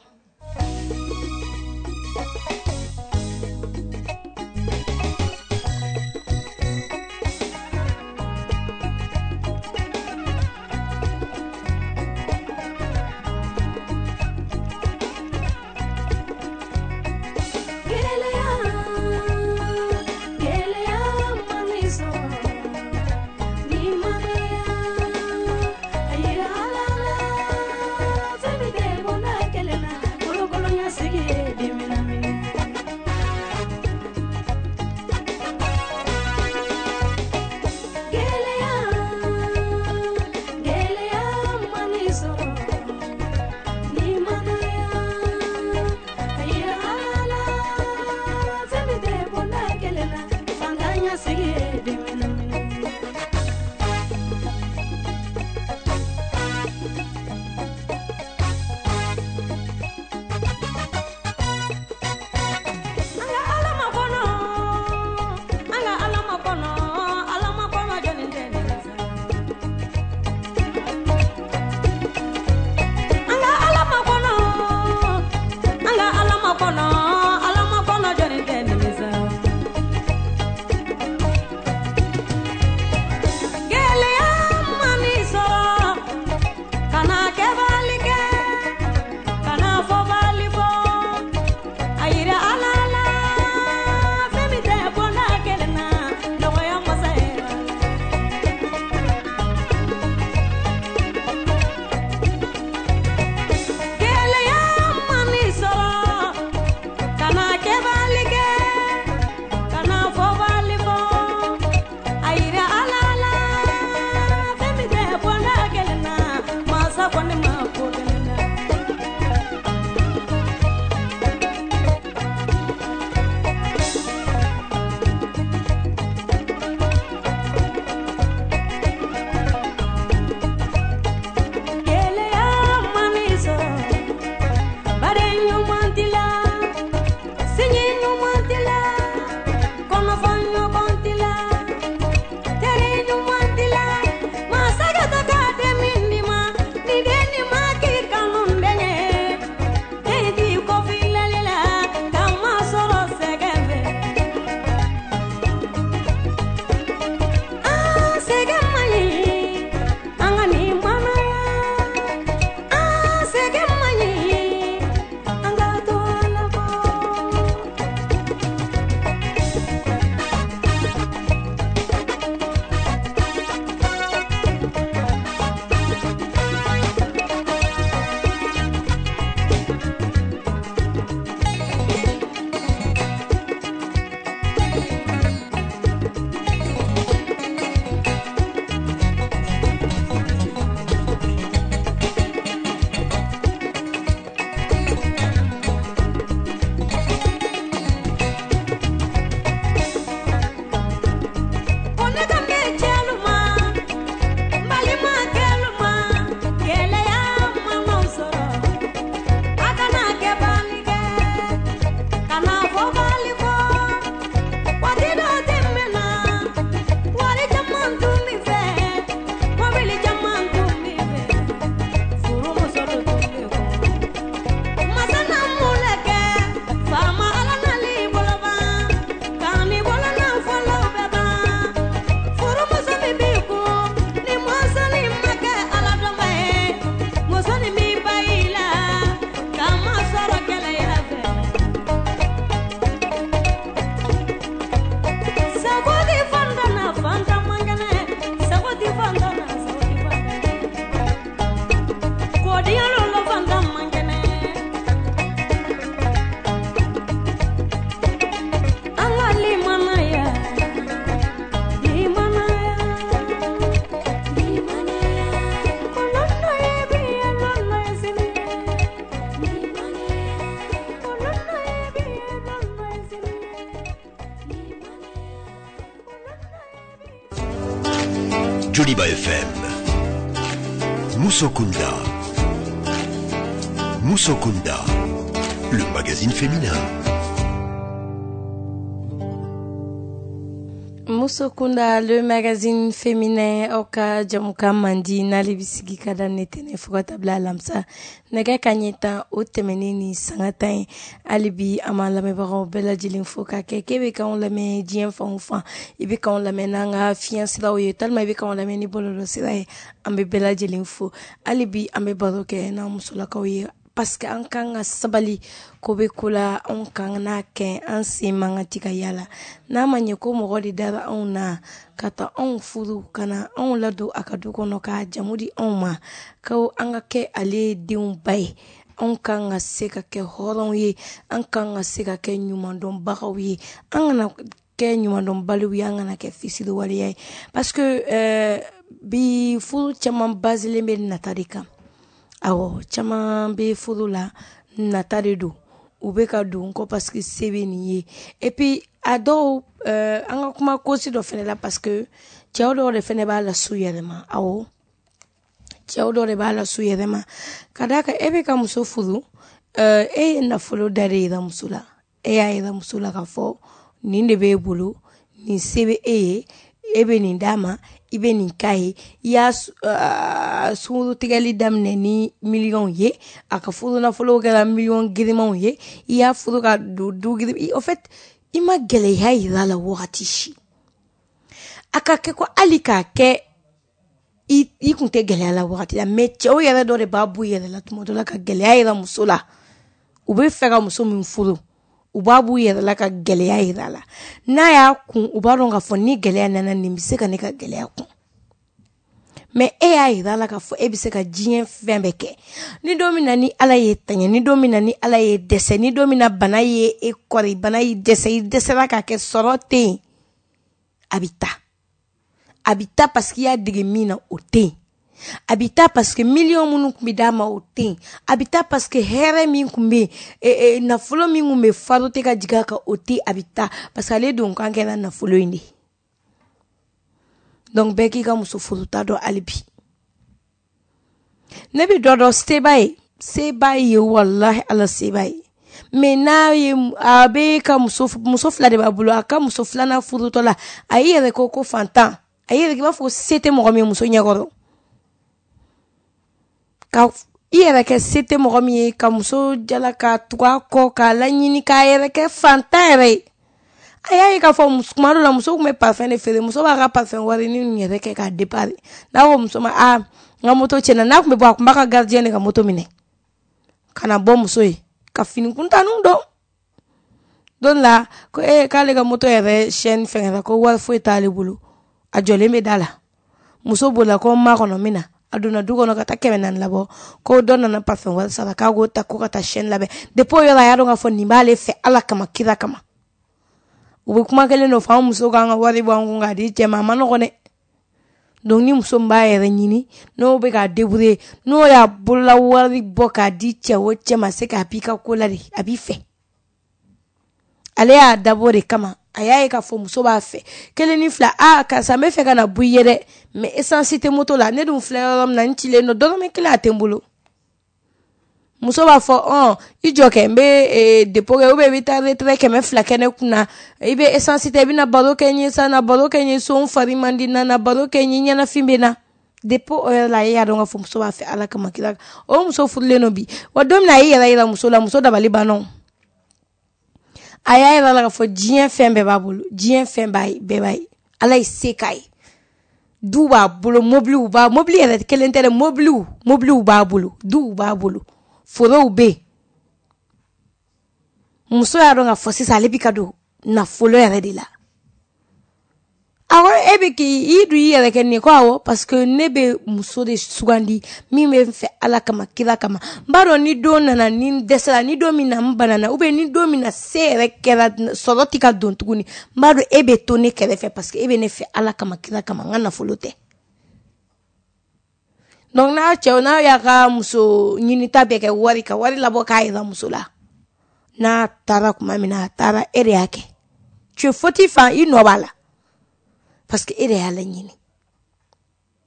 Kelena Joliba FM. Moussokunda. Moussokunda, le magazine féminin. Moussokunda, le magazine féminin. Oka jamuka mandi nali bisigi kada netene fokatabla lamsa. Nega kanyeta o temenini sangatain alibi amala mebaro bela jilin foka kebe ka on lame dien fa ibi ka on lame nanga fiancé la oye talma ibi ka on lame ni bololo sirae ambe bela jilin fo alibi ambe baroke na musula ka oye parce que an kan ka sabali ko be kula an kan na kɛ an sen man ka tika yala n'a ma ɲɛ ko mɔgɔ de dara anw na ka taa anw furu kana anw ladon a ka du kɔnɔ ka jamu di anw ma ko an ka kɛ ale denw ba ye an kan ka se ka kɛ hɔrɔnw ye an kan ka se ka kɛ ɲumandɔnbagaw ye an kana kɛ ɲumandɔnbaliw ye an kana kɛ fisiriwaleya ye parce que bi furu caman basilen bɛ nata de kan awo caman be furu la nata de do u be ka don ko parce que se bɛ nin ye et puis a dɔw an ka kuma kosi dɔ fɛnɛ la parce que cɛw dɔw de fɛnɛ b'a la su yɛrɛ ma awo cɛw dɔw de b'a la su yɛrɛ ma ka d'a kan e bɛ ka muso furu e ye nafolo da de yira muso la e y'a yira muso la k'a fɔ nin de b'e bolo nin se bɛ e ye e bɛ nin d'a ma i bɛ nin k'a ye i y'a sunkuru tigɛli daminɛ ni miliyɔnw ye a ka furu nafolo kɛra miliyɔn girimanw ye i y'a furu ka don du girin en fait i ma gɛlɛya yira la wagati si a ka kɛ ko hali k'a kɛ i kun tɛ gɛlɛya la wagati la mais cɛw yɛrɛ dɔ de b'a b'u yɛrɛ la tuma dɔ la ka gɛlɛya yira muso la u bɛ fɛ ka muso min furu u b'a b'u yɛrɛ la ka gɛlɛya yira la n'a y'a kun u b'a dɔn k'a fɔ ni gɛlɛya nana nin bɛ se ka ne ka gɛlɛya kun mais e y'a yira la k'a fɔ e bɛ se ka diɲɛ fɛn bɛɛ kɛ ni don min na ni ala ye taɲɛ ni don min na ni ala ye dɛsɛ ni don min na bana ye e kɔri bana y'i dɛsɛ i dɛsɛra k'a kɛ sɔrɔ tɛ yen a bɛ taa parce que i y'a dege min na o tɛ yen a bɛ taa parce que miliyɔn minnu tun bɛ d'a ma o tɛ yen a bɛ taa parce que hɛrɛ min tun bɛ yen nafolo min tun bɛ faro tɛ ka jigin a kan o tɛ yen a bɛ taa parce que ale don kan kɛra nafolo in de donc bɛɛ k'i ka muso furuta dɔn hali bi ne bɛ dɔ dɔn seba ye walahi ala seba ye mais n'a ye a bɛ ka muso fila de b'a bolo a ka muso filanan furutɔ la a y'i yɛrɛ ko fantan a y'i yɛrɛ k'i b'a fɔ se tɛ mɔgɔ min muso ɲɛkɔrɔ ka i yɛrɛ kɛ se tɛ mɔgɔ min ye ka muso jala ka tugu a kɔ k'a laɲini k'a yɛrɛ kɛ fantan yɛrɛ ye a y'a ye k'a fɔ kuma dɔ la muso tun bɛ parfum de feere muso b'a ka parfum wari ni nin yɛrɛ kɛ k'a départ n'a ko muso ma n ka moto tiɲɛna n'a tun bɛ bɔ a tun b'a ka gardien de ka moto minɛ ka na bɔ muso ye ka fini kuntanniw dɔn don la ko k'ale ka moto yɛrɛ chaîne fɛngɛra ko wari foyi t'ale bolo a jɔlen bɛ da la muso bolila ko n ma kɔnɔ min na a donna du kɔnɔ ka taa 400 labɔ ko dɔ nana parfum wari sara k'a k'o ta ko ka taa chaîne labɛn depuis o yɔrɔ a y'a dɔn k'a fɔ nin b'ale fɛ ala kama kira kama u bɛ kuma kelen dɔ fɔ an muso k'an ka wari bɔ an kun k'a di cɛ ma a ma nɔgɔn dɛ donc ni muso min b'a yɛrɛ ɲini n'o bɛ k'a débrouiller n'o y'a bolola wari bɔ k'a di cɛ o cɛ ma se k'a b'i ka ko la de a b'i fɛ ale y'a dabɔ de kama a y'a ye k'a fɔ muso b'a fɛ kelen ni fila karisa n bɛ fɛ ka na bɔ i ye dɛ mais essence tɛ moto la ne dun filɛ yɔrɔ min na n cilen don dɔrɔmɛ kelen a tɛ n bolo muso b'a fɔ i jɔ kɛ n bɛ dépôt kɛ ou bien i bɛ taa retrait 200 kɛ ne kunna i bɛ essence ta i bɛna baro kɛ n ye sa na baro kɛ n ye so n fari man di na baro kɛ n ye ɲɛnafin bɛ na depuis o yɛrɛ la e y'a dɔn k'a fɔ muso b'a fɛ ala kama kira o muso furulen don bi wa don min na a y'i yɛrɛ yira muso la muso dabali banna a y'a yira la k'a fɔ diɲɛ fɛn bɛɛ b'a bolo diɲɛ fɛn bɛɛ b'a ye ala ye se k'a ye du b'a bolo mobili yɛrɛ kelen tɛ dɛ mobiliw b'a bolo duw b'a bolo forow bɛ yen muso y'a dɔn k'a fɔ sisan ale bɛ ka don nafolo yɛrɛ de la awɔ e bɛ k'i dun i yɛrɛ kɛ nin ye ko awɔ parce que ne bɛ muso de sugandi min bɛ n fɛ ala kama kira kama n b'a dɔn ni don nana ni n dɛsɛra ni don min na n banana ou bien ni don min na se yɛrɛ kɛra sɔrɔ tɛ ka don tuguni n b'a dɔn e bɛ to ne kɛrɛfɛ parce que e bɛ ne fɛ ala kama kira kama n ka nafolo tɛ donc n'a y'a ka muso ɲinita bɛɛ kɛ wari ka wari labɔ k'a yira muso la n'a taara kuma min na a taara e de y'a kɛ tu es fautif i nɔ b'a la parce que e de y'a laɲini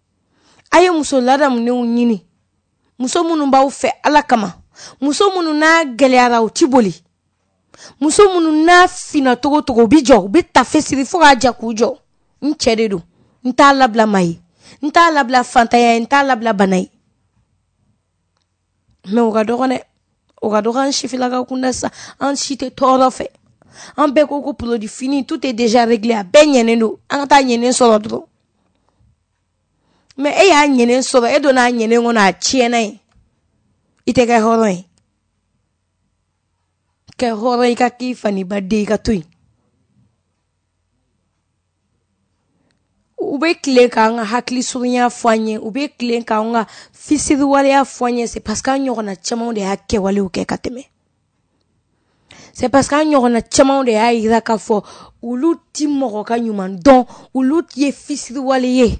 aye muso ladamu ne ɲini muso minnu b'aw fɛ Ala kama muso minnu n'a gɛlɛyara u ti boli muso minnu n'a fina togo togo u bi jɔ u bi tafe siri fo k'a ja k'u jɔ n cɛ de don n t'a labila ma ye n t'a labila fantanya ye n t'a labila bana ye mais o ka dɔgɔ dɛ o ka dɔgɔ an sifilaka kunda sa an si tɛ tɔɔrɔ fɛ an bɛɛ ko produit fini tout est déjà réglé a bɛɛ ɲɛnen don an ka taa ɲɛnen sɔrɔ dɔrɔn mais e y'a ɲɛnen sɔrɔ e donna a ɲɛnen kɔnɔ a tiɲɛna ye i tɛ kɛ hɔrɔn ye kɛ hɔrɔn i ka k'i fani ba den i ka to yen u bɛ tile k'an ka hakili surunya fɔ an ye u bɛ tile k'an ka fisiriwaleya fɔ an ye c'est parce que an ɲɔgɔnna camanw de y'a kɛwalew kɛ ka tɛmɛ c'est parce que an ɲɔgɔnna camanw de y'a yira k'a fɔ olu ti mɔgɔ ka ɲuman dɔn olu ye fisiriwale ye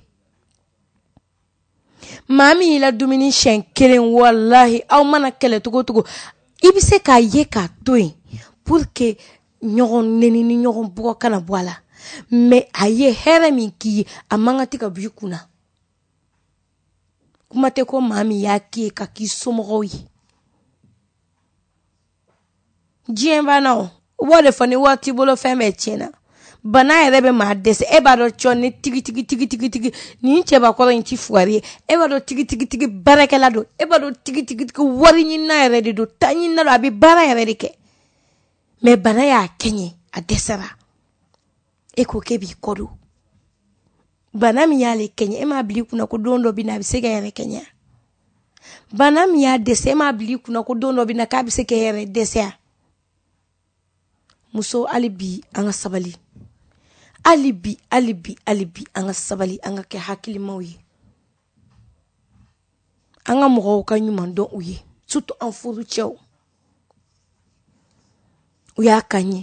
maa min y'i la dumuni siɲɛ kelen walahi aw mana kɛlɛ togo togo i bɛ se k'a ye k'a to yen pour que ɲɔgɔn neni ni ɲɔgɔn bugɔ kana bɔ a la mais a ye hɛrɛ min k'i ye a man ka tɛ ka bɔ i kunna kuma tɛ ko maa min y'a k'i ye ka k'i somɔgɔw ye diɲɛ banna o b'o de fɔ ni waati bolo fɛn bɛɛ tiɲɛna bana yɛrɛ bɛ maa dɛsɛ e b'a dɔn cɔ ni tigi nin cɛbakɔrɔ in ti fugari ye e b'a dɔn tigi baarakɛla don e b'a dɔn tigi wari ɲinina yɛrɛ de don ta ɲinina don a bɛ baara yɛrɛ de kɛ mais bana y'a kɛɲɛ a dɛsɛra e ko k'e b'i kɔ don bana min y'ale kɛɲɛ e m'a bila i kunna ko don dɔ bɛ na a bɛ se ka yɛrɛ kɛɲɛ bana min y'a dɛsɛ e m'a bila i kunna ko don dɔ bɛ na k'a bɛ se ka yɛrɛ dɛsɛ muso hali bi an ka sabali hali bi an ka sabali an ka kɛ hakilimaw ye an ka mɔgɔw ka ɲuman dɔn u ye surtout an furu cɛw u y'a kan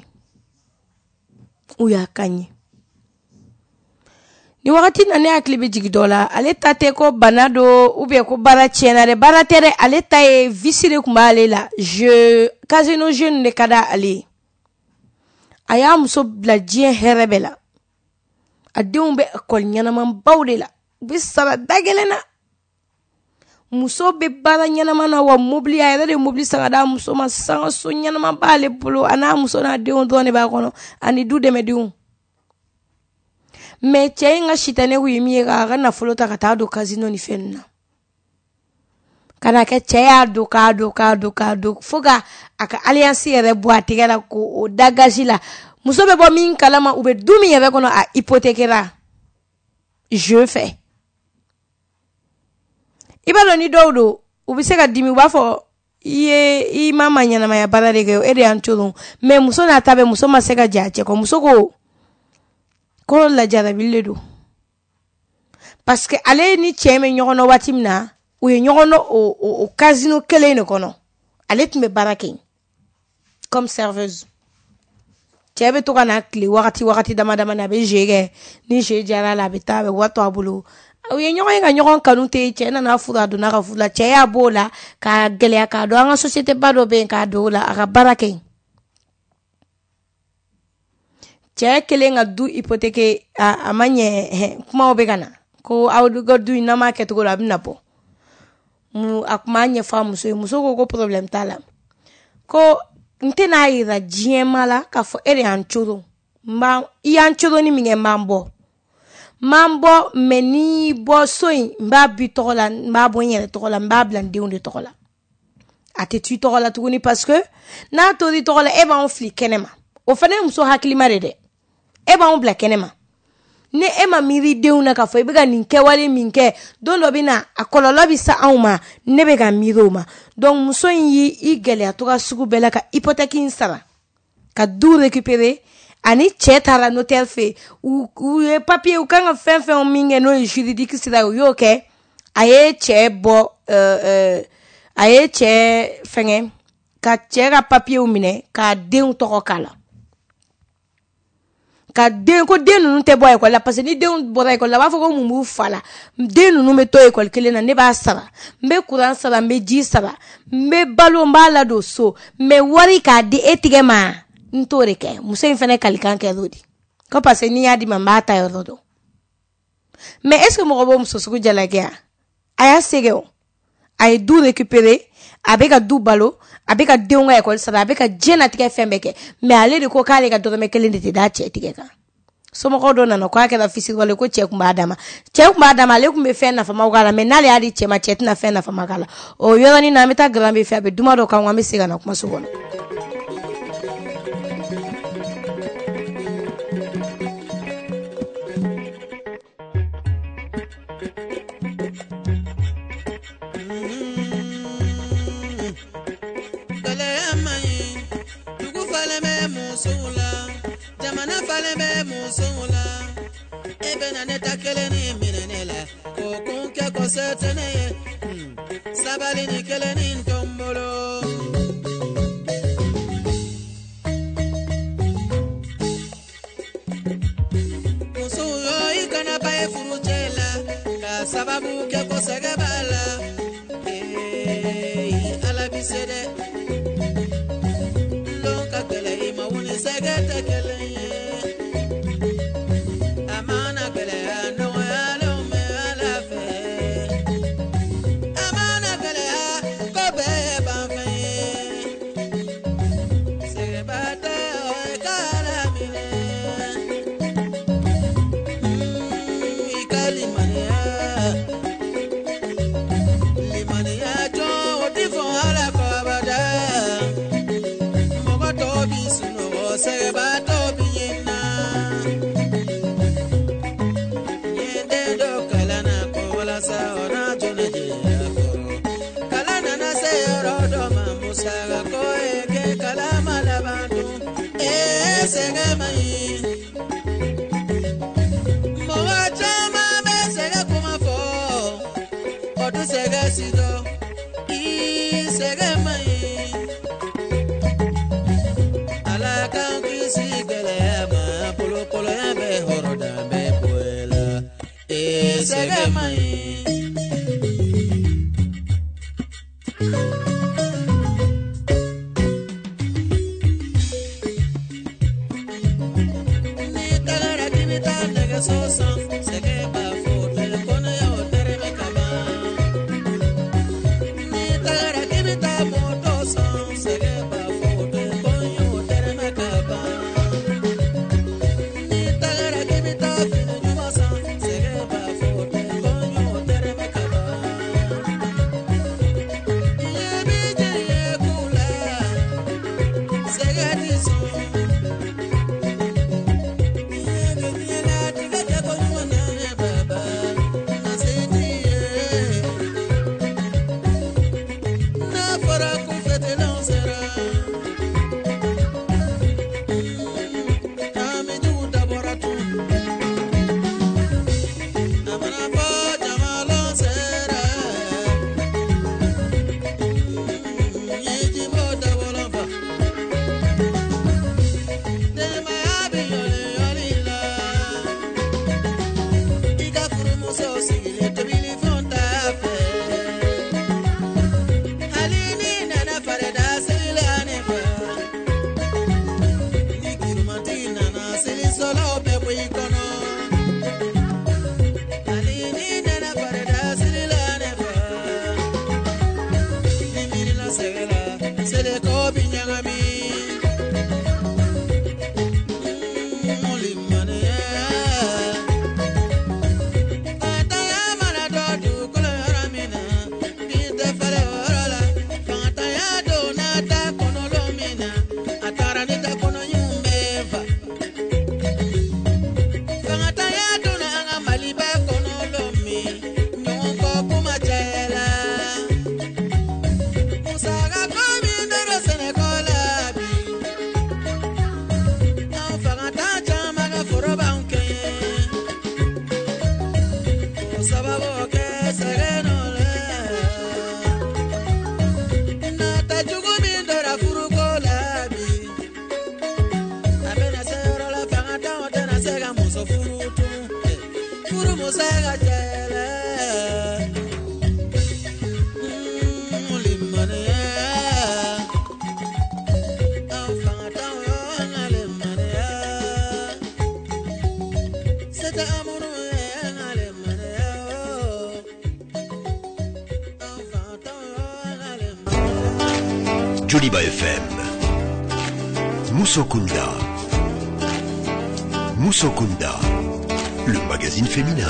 ye ni wagati na ne hakili bɛ jigin dɔ la ale ta tɛ ko bana do ou bien ko baara tiɲɛna dɛ baara tɛ dɛ ale ta ye vice de tun b'ale la casino jeune de ka di ale ye a y'a muso bila diɲɛ hɛrɛ bɛɛ la a denw bɛ école ɲɛnamabaw de la u bɛ sara da gɛlɛn na muso bɛ baara ɲɛnama na wa mobili a yɛrɛ de mobili san ka d'a muso ma sisan so ɲɛnama b'ale bolo a n'a muso n'a denw dɔrɔn de b'a kɔnɔ ani du dɛmɛdenw mais cɛ in ka sitanɛ kun ye min ye k'a ka nafolo ta ka taa don casino ni fɛn na ka na kɛ cɛ y'a don k'a don fo ka a ka alliance yɛrɛ bɔ a tɛgɛ la k'o da gazi la muso bɛ bɔ min kalama u bɛ du min yɛrɛ kɔnɔ a hypothéquera jeu fɛ i b'a dɔn ni dɔw don u bɛ se ka dimi u b'a fɔ i ma ɲɛnamaya baara de kɛ e de y'an coron mais muso n'a ta bɛ muso ma se ka jɛ a cɛ kɔ muso ko lajarabili de don parce que ale ni cɛ bɛ ɲɔgɔn na waati min na u ye ɲɔgɔn dɔn o casino kelen de kɔnɔ ale tun bɛ baara kɛ comme serveuse cɛ bɛ to ka na tile wagati dama na a bɛ jeu kɛ ni jeu diyara la a bɛ taa a bɛ wari to a bolo u ye ɲɔgɔn ye ka ɲɔgɔn kanu tɛ cɛ nana furu a donna ka furu la cɛ y'a b'o la k'a gɛlɛya k'a dɔn an ka société ba dɔ bɛ yen k'a don o la a ka baara kɛ cɛ kelen ka du hypothèque a ma ɲɛ kumaw bɛ ka na ko aw ka du in n'a m'a kɛcogo la a bɛ na bɔ a kuma ɲɛfɔ a muso ye muso ko problème t'a la ko n tɛna yira diɲɛma la k'a fɔ e de y'an coron i y'an coron ni min kɛ n b'an bɔ mais ni bɔ so in n b'a bi tɔgɔ la n b'a bɔ n yɛrɛ tɔgɔ la n b'a bila n denw de tɔgɔ la a tɛ to i tɔgɔ la tuguni parce que n'a tora i tɔgɔ la e b'anw fili kɛnɛ ma o fana ye muso hakilima de dɛ e b'anw bila kɛnɛ ma ni e ma miiri denw na k'a fɔ i bɛ ka nin kɛwale min kɛ don dɔ bɛ na a kɔlɔlɔ bɛ sa anw ma ne bɛ ka miiri o ma donc muso in y'i gɛlɛya toga sugu bɛɛ la ka hypothèque in sara ka du récupérer ani cɛ taara notaire fɛ u ye papier u kan ka fɛn min kɛ n'o ye juridique sira u y'o kɛ a ye cɛ bɔ a ye cɛ fɛngɛ ka cɛ ka papier minɛ ka denw tɔgɔ k'a la ka den ko den ninnu tɛ bɔ école la parce que ni denw bɔra école la b'a fɔ ko mun b'u fa la den ninnu bɛ to école kelen na ne b'a sara n bɛ courant sara n bɛ ji sara n bɛ balo n b'a ladon so mais wari k'a di e tigɛ ma n t'o de kɛ muso in fana kalikan kɛ o di ko parce que n'i y'a di ma n b'a ta yɔrɔ dɔn mais est ce que mɔgɔ b'o muso sugu jalaki wa a y'a sɛgɛ o a ye du récupérer a bɛ ka du balo a bɛ ka denw ka école sara a bɛ ka diɲɛnatigɛ fɛn bɛɛ kɛ mais ale de ko k'ale ka dɔrɔmɛ 1 de tɛ d'a cɛ tigɛ kan somɔgɔw dɔ nana k'a kɛra fisi wale ko cɛ kun b'a d'a ma ale kun bɛ fɛn nafamaw k'a la mais n'ale y'a di cɛ ma cɛ tɛna fɛn nafama k'a la o yɔrɔnin na an bɛ taa garan bɛ fɛ a bɛ duma dɔ kan an bɛ segin ka na kumaso kɔnɔ. Jamana fale be musula ebena neta keleni minenela ko kunke ko setene sabali ni keleni tombolo musuyo ikana bae furuchela ka sababu ke ko segebala ala bisede lonka kele ima woni segete kele Joliba FM. Moussokunda. Moussokunda, le magazine féminin.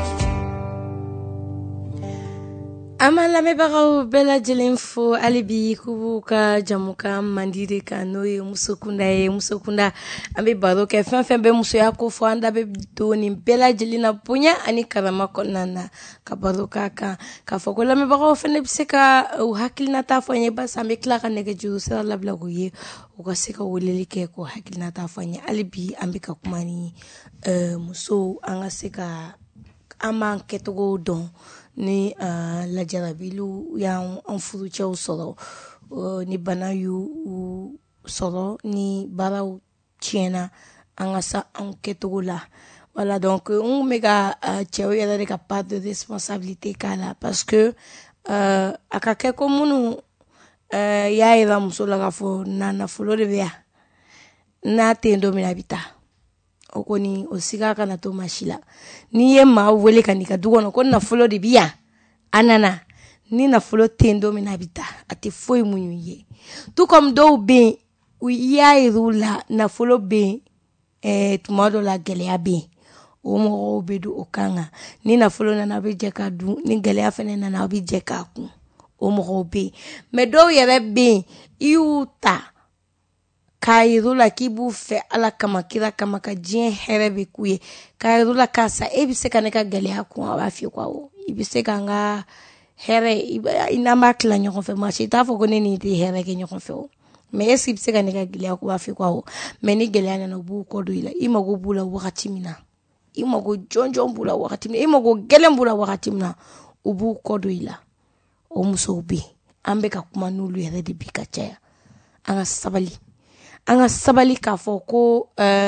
Amala mebagaw bela jelenfo alibi kubuka jamuka mandire kanoye musokunda ambe baro ke fɛn bɛ muso ya ko fɔ an da bɛ doni bela jelina bonya ani karama kɔnɔna ka baro ka kan ka fɔ ko lamɛbagaw fɛnɛ bɛ se ka u hakilinata fɔ n ye basa an bɛ tila ka nɛgɛjuru sira labila k'u ye u ka se ka weleli kɛ ko hakilinata fɔ n ye alibi an bɛ ka kuma ni muso an ka se ka an b'an kɛcogo dɔn ni lajarabilu y'an furucɛw sɔrɔ ni bana y'u sɔrɔ ni baaraw tiɲɛna an ka sa an kɛcogo la voilà donc n bɛ ka cɛw yɛrɛ de ka part de responsabilité k'a la parce que a ka kɛ ko minnu y'a yira muso la k'a fɔ na nafolo de bɛ yan n'a tɛ yen don min a bɛ taa o kɔni o siga kana to maa si la n'i ye maa wele ka n'i ka du kɔnɔ ko nafolo de bɛ yan a nana ni nafolo tɛ yen don min na a bɛ taa a tɛ foyi muɲu ye tout comme dɔw bɛ yen u y'a yir'u la nafolo bɛ yen tuma dɔ la gɛlɛya bɛ yen o mɔgɔw bɛ don o kan kan ni nafolo nana a bɛ jɛ k'a dun ni gɛlɛya fana nana a bɛ jɛ k'a kun o mɔgɔw bɛ yen mais dɔw yɛrɛ bɛ yen i y'u ta k'a yir'u la k'i b'u fɛ ala kama kira kama ka diɲɛ hɛrɛ bɛ k'u ye k'a yir'u la k'a sa e bɛ se ka ne ka gɛlɛya kun a b'a f'i ye quoi i bɛ se ka n ka hɛrɛ n'an b'a tila ɲɔgɔn fɛ maa si t'a fɔ ko ne ni tɛ hɛrɛ kɛ ɲɔgɔn fɛ o mais est ce que i bɛ se ka ne ka gɛlɛya kun a b'a f'i ye quoi mais ni gɛlɛya nana u b'u kɔ don i la i mago b'u la wagati min na i mago jɔnjɔn b'u la wagati min na i mago gɛlɛn b'u la wagati min na u b'u kɔ don i la o musow bɛ yen an bɛ ka kuma n'olu yɛrɛ de bi ka caya an ka sabali k'a fɔ ko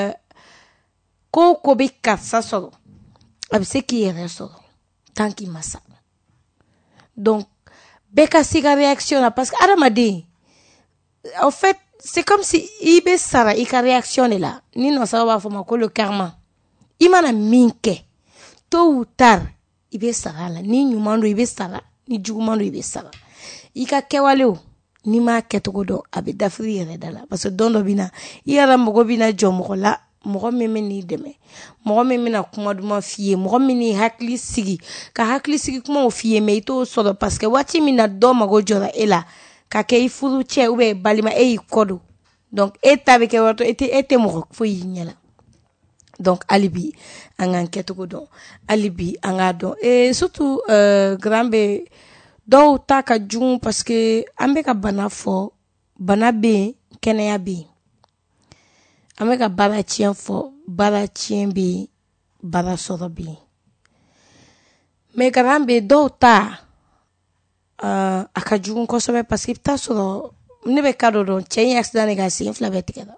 ko bɛ karisa sɔrɔ a bɛ se k'i yɛrɛ sɔrɔ tant qu'il ma sa donc bɛɛ ka se ka réaction na parce que adamaden en fait c'est comme si i bɛ sara i ka réaction de la ni nansaraw b'a fɔ ma ko le karma i mana min kɛ tôt ou tard i bɛ sara a la ni ɲuman don i bɛ sara ni juguman don i bɛ sara i ka kɛwalew ni m'a kɛcogo dɔn a bɛ dafiri yɛrɛ da la parce que don dɔ bɛ na i yɛrɛ mɔgɔ bɛ na jɔ mɔgɔ la mɔgɔ min bɛ n'i dɛmɛ mɔgɔ min bɛna kuma duman f'i ye mɔgɔ min n'i hakili sigi ka hakili sigi kumaw f'i ye mais i t'o sɔrɔ parce que waati min na dɔ mago jɔra e la ka kɛ i furu cɛ ou bien balima e y'i kɔ don donc e ta bɛ kɛ waati e tɛ mɔgɔ foyi y'i ɲɛ la donc hali bi an k'an kɛcogo dɔn hali bi an k'a dɔn surtout grand bɛ dɔw ta ka jugu parce que an bɛ ka bana fɔ bana bɛ yen kɛnɛya bɛ yen an bɛ ka baara tiɲɛ fɔ baara tiɲɛ bɛ yen baara sɔrɔ bɛ yen mais grand bɛ dɔw ta a ka jugu kosɛbɛ parce que i bɛ taa sɔrɔ ne bɛ ka dɔ dɔn cɛ in accident de ka sen fila bɛɛ tigɛra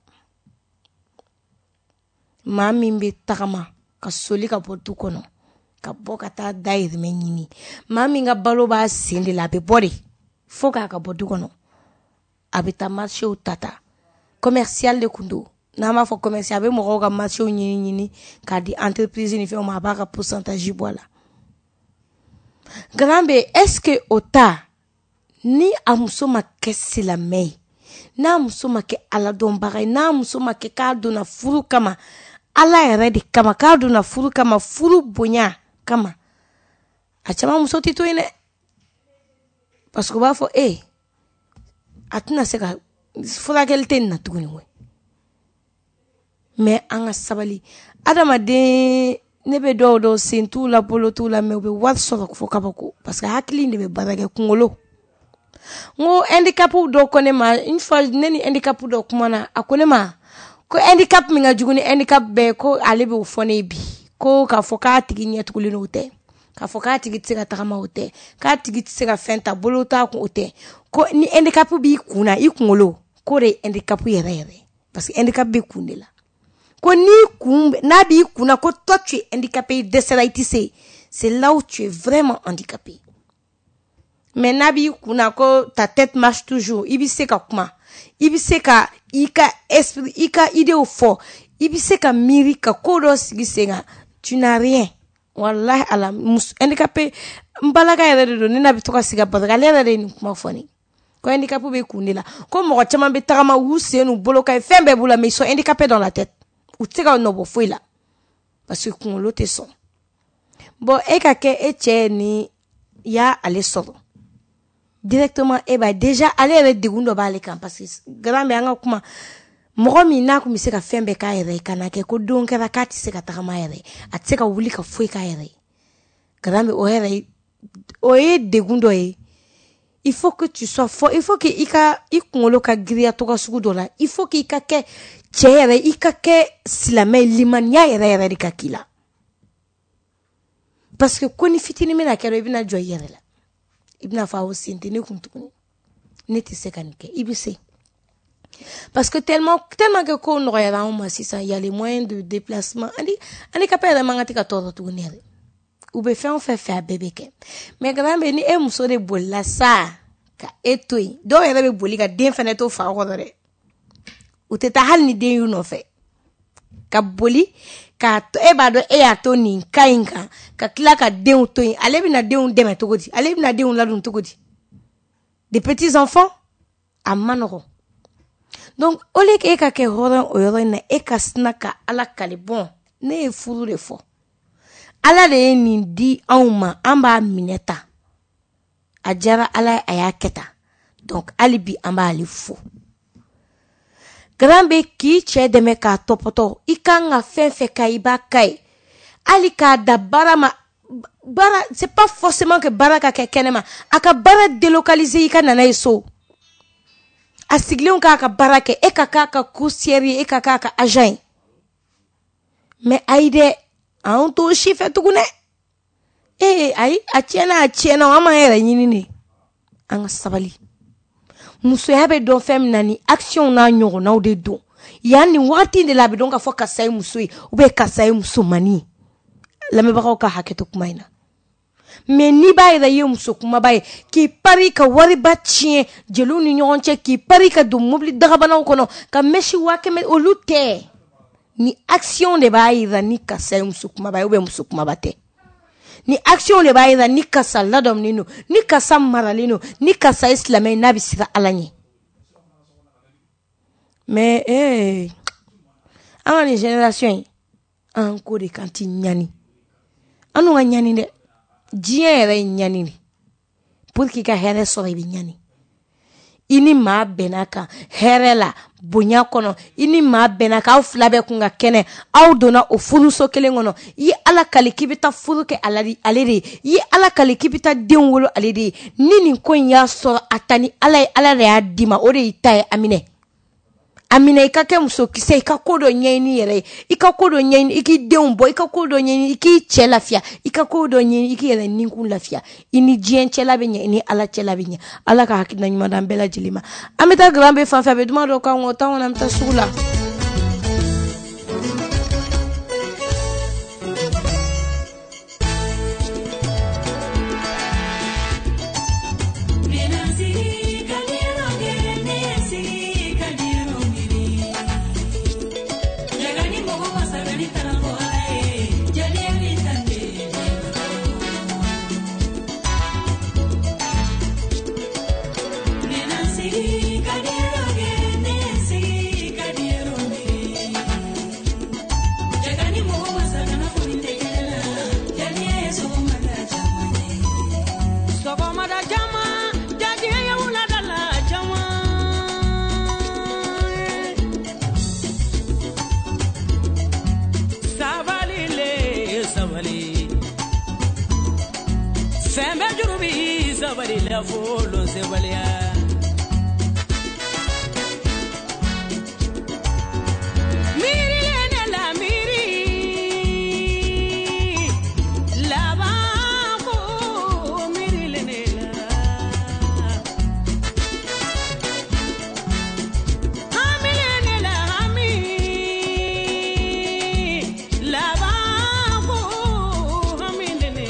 maa min bɛ tagama ka soli ka bɔ du kɔnɔ ka bɔ ka taa dayirimɛ ɲini maa min ka balo b'a sen de la a bɛ bɔ de fo k'a ka bɔ du kɔnɔ a bɛ taa marchéw ta commercial de kun don n'an b'a fɔ commercial a bɛ mɔgɔw ka marchéw ɲini k'a di entreprise ni fɛnw ma a b'a ka pourcentage bɔ a la grand bɛ est ce que o ta ni a muso ma kɛ silamɛ ye n'a muso ma kɛ aladɔnbaga ye n'a muso ma kɛ k'a donna furu kama ala yɛrɛ de kama k'a donna furu kama furu bonya kama a caman muso tɛ to yen dɛ parce que u b'a fɔ a tɛna se ka furakɛli tɛ nin na tuguni koyi mais an ka sabali adamaden ne bɛ dɔw sen t'u la bolo t'u la mais u bɛ wari sɔrɔ fo kabako parce que hakili de bɛ baara kɛ kunkolo n ko handicap dɔw ko ne ma une fois ne ni handicap dɔw kumana a ko ne ma ko handicap min ka jugu ni handicap bɛɛ ko ale b'o fɔ ne bi ko k'a fɔ k'a tigi ɲɛ tugulen o tɛ k'a fɔ k'a tigi tɛ se ka tagama o tɛ k'a tigi tɛ se ka fɛn ta bolo t'a kun o tɛ ko ni handicap b'i kun na i kunkolo ko de ye handicap yɛrɛ parce que handicap bɛ kun de la ko n'a b'i kun na ko toi tu es handicapé i dɛsɛra i tɛ se c'est là où tu es vraiment handicapé mais n'a b'i kun na ko ta tête marche toujours i bɛ se ka kuma i bɛ se ka i ka esprit i ka idéw fɔ i bɛ se ka miiri ka ko dɔ sigi sen kan tu n'as rien wallahi ala handicapé n balaga yɛrɛ de don ne n'a bɛ to ka sigi a parce que ale yɛrɛ de ye nin kuma fɔ ne Ko handicapé be kundela. Ko mo chama be tagama wu senu boloka fembe bula mais ils sont handicapés dans la tête. Ou tseka no bo foi là. Parce que kun lote son. Bon ekake eche ni ya ale soro. Directement ba déjà aller avec degundo ba le camp parce que grand be anga kuma mogo mi na ku mi se ka fembe ka ere kana ke ko don ka kati se ka tagama ere atseka wuli ka foi ka ere grand be o ere o e degundo e il faut que tu sois fort il faut que ikungolo ka gria to ka sugu dola il faut que ikake chere ikake silame limania ere di kakila parce que koni fitini mena kero ibina joyere la ibna fa aussi ne kuntukuni ne te sekanike ibise parce que tellement que qu'on aurait là moi si ça il y a les moyens de déplacement ani capable de mangati ka todo tournere ou be faire bébé ke mais grand beni e muso de bolla sa ka etoi do yere be boli ka den fene to fa ko dore ou te ta hal ni den you no fe ka boli ka to e ba do e ato ni kainka ka kila ka den to ale bi na den dem to godi ale bi na den la dun to godi des petits enfants à manoro. Donc ole ke ka ke horan oyoro na e ka snaka ala kalibon ne furu de fo ala de ni di auma amba mineta ajara ala ayaketa donc alibi amba ali fo grambe ki che de me ka topoto ikanga fenfe kai ba kai ali ka da barama bara c'est pas forcément que baraka ke kenema aka bara délocaliser ika nana eso asigleun ka barake e ka kusieri e ka agent mais aide an to chiffre tukune ai atiena ama era nyini an sabali muso yabe don fem nani action na nyoro na de do yani wati de la be donc fo ka sai muso ou be ka sai muso mani la me ba ka haketo kumaina mais ni ba ida yum sokuma bay ki pari ka wari batchie jelu ni nyonche ki pari ka do mobli daga bana kono ka meshi wake me olute ni action de ba ida ni ka sai musukuma bay ube musukuma bate ni action de ba ida ni ka saladom nino ni ka samaralino ni ka sa islamay nabi sira alanye mais amani génération encore de kanti nyani anu nyani de diere nyani pour ki ka here so bi nyani ini ma benaka herela bonya kono ini ma benaka flabe kunga kene au dona o furu so kelengono yi ala kalikibita furu ke alede yi ala kalikibita denwolo alede nini ko ya so atani ala re adima ore itae amine ikake muso kise ikakodo nyeni yere ikakodo nyeni iki deumbo ikakodo nyeni iki chelafia ikakodo nyeni iki yere ninkun lafia ini jien chelabe nyeni ala chelabe ala ka hakina nyuma dambela jilima ameta grambe fanfa be duma do ka ngota on amta sula la volo se valea miri lene la miri la bambo miri lene la ami lene la ami la bambo ami lene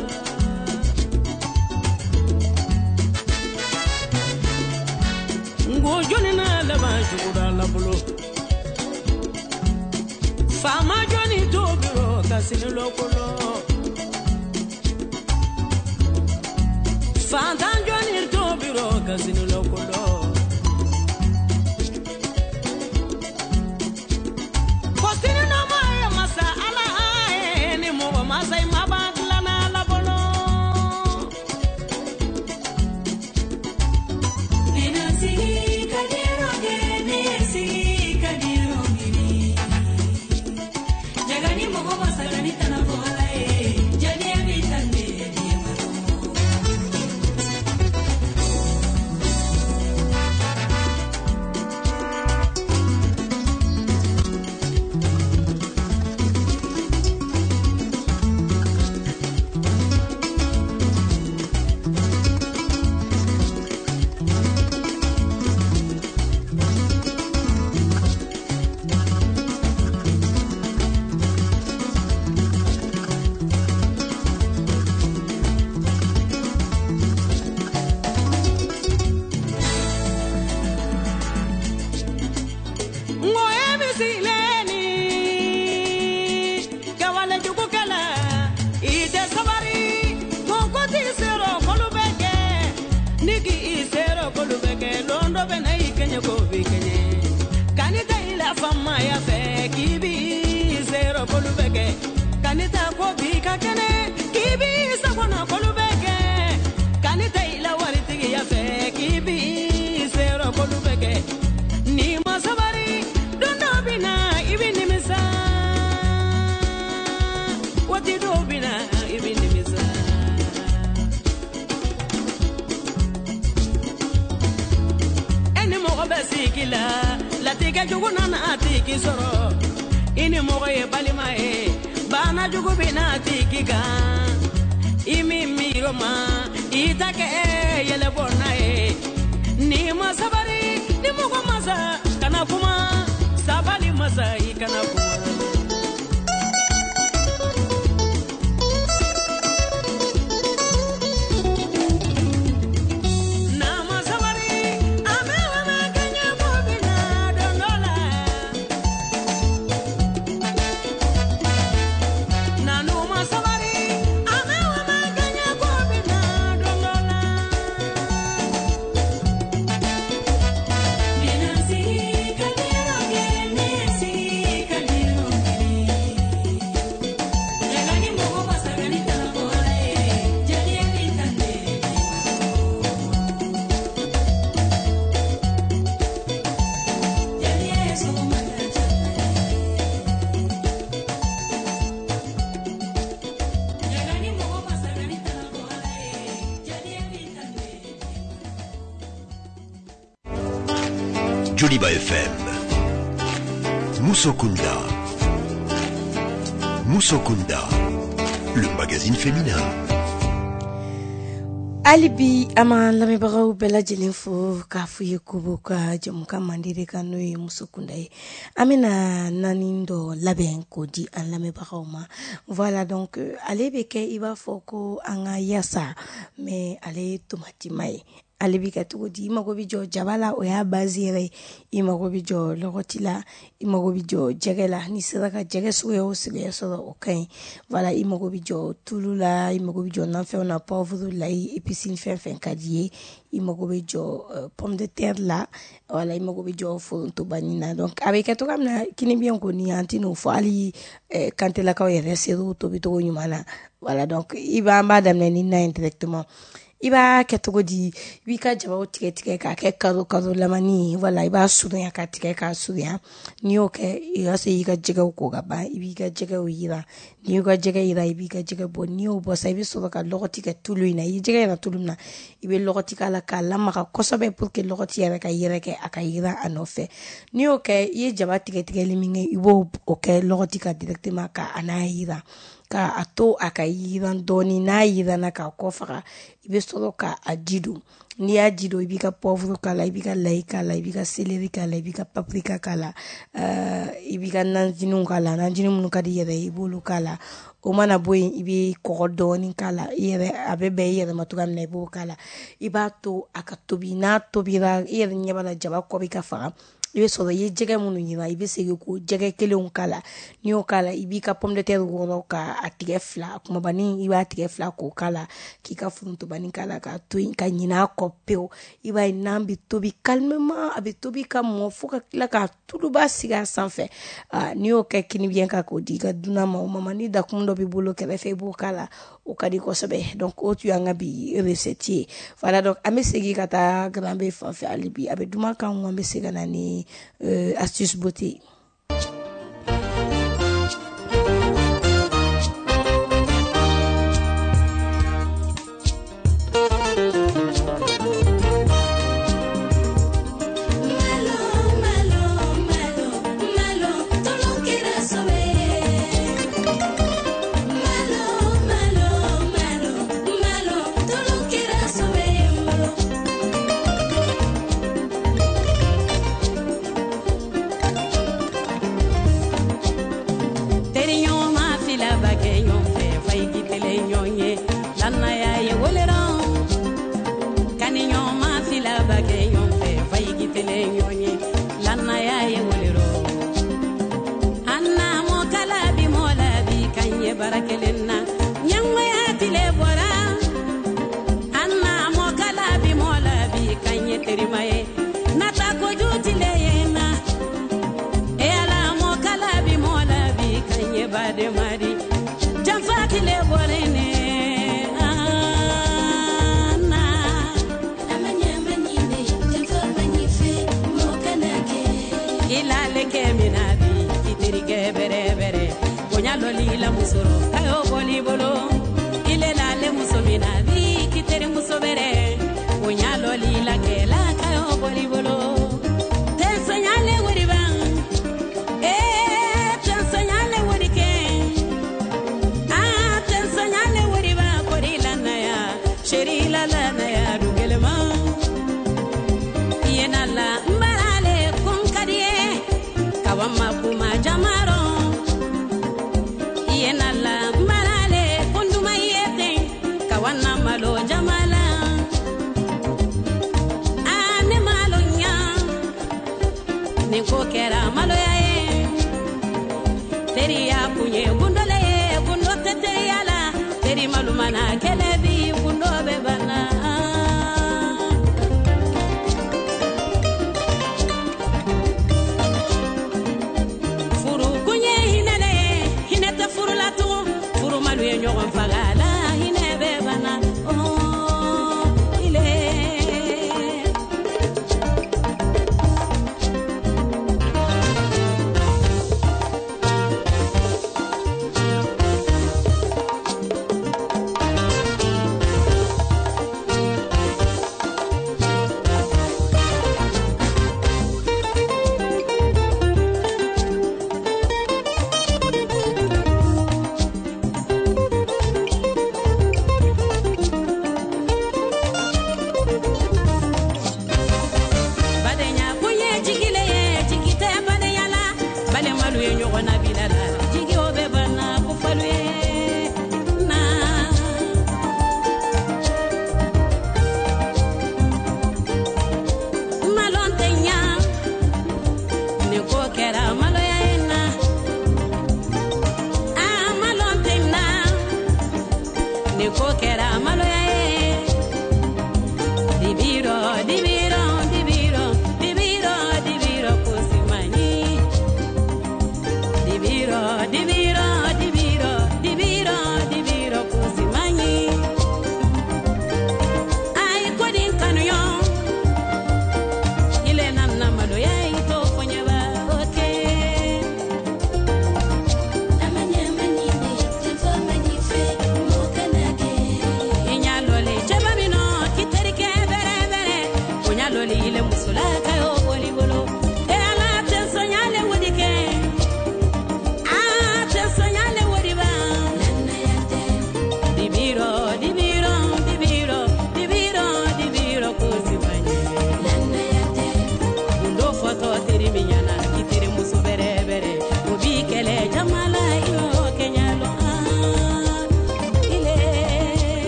Jonina la banjura la bolo Fama Johnny Tobiro kasini lokolo Fantan Johnny Tobiro lo casino lo colo Postino no mai masa ala ni mo masa mabakla na la bono Nenasi kadiro ge nesi kadiro gini Jagani mo masa gani tana bola jadi abitande Famaya fe kibi zero kolubeke kanita ko bi ka kene kibi sakona kolubeke kanita ila waritigi ya fe kibi zero kolubeke ni masabari dondo bina ibini misa wati do bina ibini misa eni mo obesikila Latika juguna na atiki soro ini moye balima bana jugu bina atiki ga imi miroma itake yele bona ni masabari ni mogo masa kana kuma sabali masa ikana kuma Joliba FM. Moussokunda. Moussokunda, le magazine féminin. Alibi ama lamebagaw bela jelinfo ka fuye kubo ka jamuka mandire ka noye Moussokunda ye amena nanindo laben ko di an lamebagaw ma. Voilà donc ale beke iba foko anga yasa mais ale tomati mai ale bika tugo di imago bijo jabala o ya bazire imago bijo logotila imago bijo jegela ni sedaka jege suwe o sile so okay. Voilà imago bijo tulula imago bijo nanfe ona pauvre la episine fen kadie imago bijo pomme de terre la voilà imago bijo fonto banina donc avec to kamna kini bien ko ni antino fo ali kantela ka yere seru to bito nyumana. Voilà donc iba madame ni na indirectement iba ketogo di wika jaba tike ka ke karo lamani. Voilà iba sunya ka tike ka sunya ni oke iba se iga jega ko gaba iba jega wira ni iga jega ira iba jega bo ni o bo sa ibi so ka logoti ka tulu ina i jega na tulumna ibe logoti ka la ka lama ka kosobe pour que logoti ya ka yere ke aka ira anofe ni oke i jaba tike liminge ibo oke logoti ka directement ka anaira ka ato aka yiran doni na yirana ka kofaka ibe solo ka ajidu ni ajido ibika poivre kala ibika laika la ibika celery kala ibika paprika kala ibika nanjinu kala nanjinu munuka di yere ibulu kala o mana boy ibi korodoni kala yere abebe yere matugam na ibu kala iba to aka tobi na tobira yere nyabala jaba ko bika faka i be sɔrɔ i ye jɛgɛ minnu ɲima i be segi ko jɛgɛ kelenw kala n'i y'o kala i b'i ka pomme de terre wɔrɔ ka a tigɛ fila kumabani i b'a tigɛ fila k'o kala k'i ka forontobanni kala ka to yen ka ɲin'a kɔ pewu i b'a ye n'an bi tobi calmement a be tobi ka mɔ fo ka tila k'a tuluba sigi a sanfɛ n'i y'o kɛ kinibiyɛn kan k'o di i ka dunan ma o mama ni dakun dɔ b'i bolo kɛrɛfɛ i b'o kala o ka di kosɛbɛ donc o tun y'an ka bi recette ye voilà donc an be segi ka taa Grand-B fan fɛ hali bi a be duman kan an be se ka na ni astuce beauté.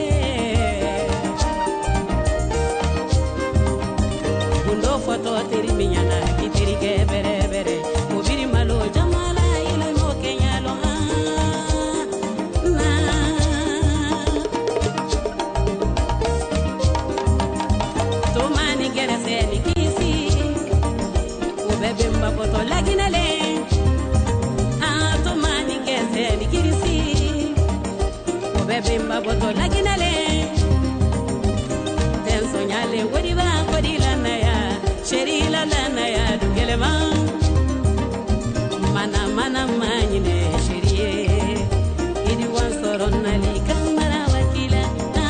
Foto mani gerese ni kisi o bebe mbapoto laginale to mani gerese ni kisi o bebe mbapoto laginale ten soñale wodi ba wodi lanaya sheri lanaya dugelema mana mana manyine sheriye idi wan soronali kamara wakila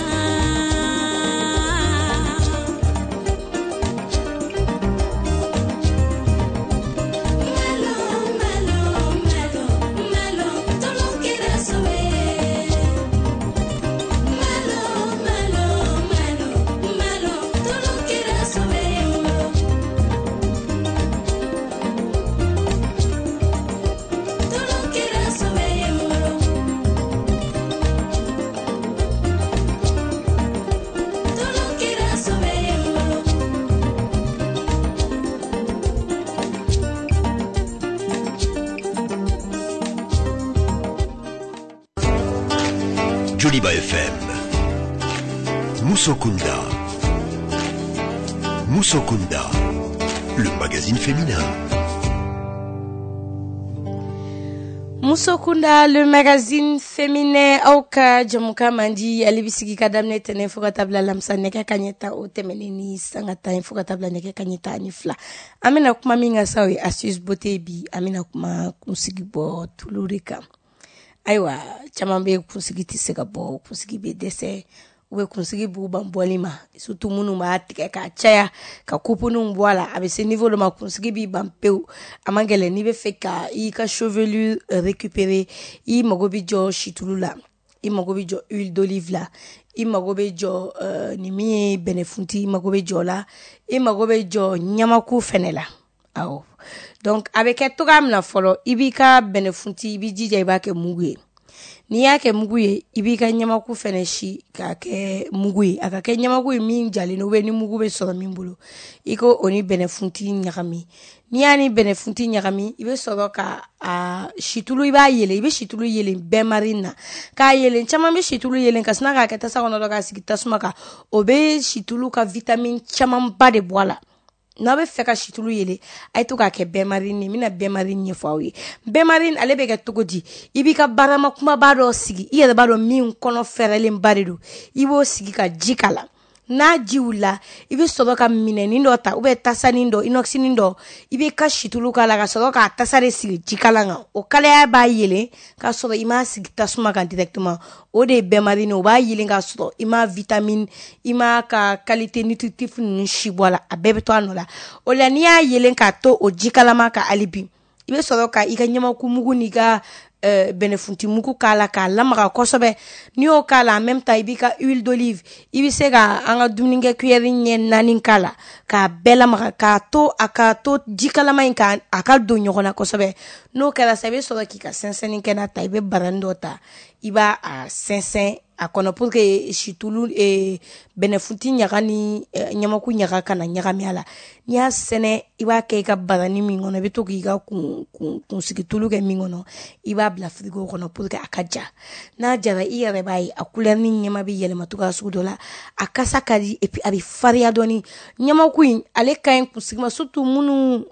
Joliba FM. Moussokunda. Moussokunda, le magazine féminin. Moussokunda, le magazine féminin. Auka Jamuka Mandi, Alibisiki Kadamne Tene Fogatabla Lamsa Neka Kanyeta o Temenini Sangata Fogatabla Neka Kanyeta Anifla. Amina Kuma Minga Sawi Asus Botebi, Amina Kuma Kunsigibo Tulurika. Aywa caman bɛ kunsigi tɛ se ka bɔ kunsigi bɛ dɛsɛ u bɛ kunsigi b'u ban bɔli ma surtout minnu b'a tigɛ k'a caya ka coupeninw bɔ a la a bɛ se niveau dɔ ma kunsigi b'i ban pewu a man gɛlɛn n'i bɛ fɛ ka i ka chevelure récupérer i mago bɛ jɔ situlu la i mago bɛ jɔ huile d'olive la i mago bɛ jɔ ni min ye bɛnɛfunti i mago bɛ jɔ la i mago bɛ jɔ ɲamaku fɛnɛ la awɔ. Donc avec toga mina folo i b'i ka bɛnɛfunti i b'i jija i b'a kɛ mugu ye n'i y'a kɛ mugu ye i b'i ka ɲamaku fɛnɛ si k'a kɛ mugu ye a ka kɛ ɲamaku ye min jalen don ni mugu bɛ sɔrɔ min bolo i ko o ni bɛnɛfunti ɲagami n'i y'a ni bɛnɛfunti ɲagami i bɛ sɔrɔ ka situlu i b'a yɛlɛ i bɛ situlu yɛlɛ bɛn marin na k'a yɛlɛ caman bɛ situlu yɛlɛ ka sina k'a kɛ tasa kɔnɔ k'a sigi tasuma kan o bɛ situlu ka vitamine camanba de bɔ a la. N'a bɛ fɛ ka situlu yele a ye to k'a kɛ bɛn marin ye n bɛna bɛn marin ɲɛfɔ aw ye bɛn marin ale bɛ kɛ cogo di i b'i ka barama kumaba dɔ sigi i yɛrɛ b'a dɔn min kɔnɔ fɛrɛlenba de don i b'o sigi ka ji k'a la n'a ji wulila i bɛ sɔrɔ ka minɛnin dɔ ta tasanin dɔ inoxinin dɔ i bɛ ka situlu k'a la ka sɔrɔ k'a tasa de sigi jikalan kan o kalaya b'a yelen k'a sɔrɔ i m'a sigi tasuma kan directement o de ye bɛn marin o b'a yelen k'a sɔrɔ i m'a vitamine i m'a ka qualité nutritif ninnu si bɔ a la a bɛɛ bɛ to a nɔ la o la n'i y'a yelen k'a to o jikalama kan hali bi i bɛ sɔrɔ ka i ka ɲamaku mugu n'i ka bɛnɛfunti mugu k'a la k'a lamaga kosɛbɛ n'i y'o k'a la en même temps i b'i ka huile d'olive i bɛ se ka an ka dumunikɛ cuillère ɲɛ 4 k'a la k'a bɛɛ lamaga k'a to a ka to jikalama in ka a ka don ɲɔgɔn na kosɛbɛ n'o kɛra sa i bɛ sɔrɔ k'i ka sɛnsɛnni kɛnɛ ta i bɛ barani dɔ ta i b'a sɛnsɛn a kɔnɔ pour que situlu bɛnɛfunti ɲaga ni ɲamaku ɲaga kana ɲagami a la n'i y'a sɛnɛ i b'a kɛ i ka barani min kɔnɔ i bɛ to k'i ka kunsigi tulu kɛ min kɔnɔ i b'a bila frigo kɔnɔ pour que a ka ja n'a jara i yɛrɛ b'a ye a couleur ni ɲɛma bɛ yɛlɛma cogoya sugu dɔ la a kasa ka di et puis a bɛ farinya dɔɔni ɲamaku in ale ka ɲi kunsigi ma surtout minnu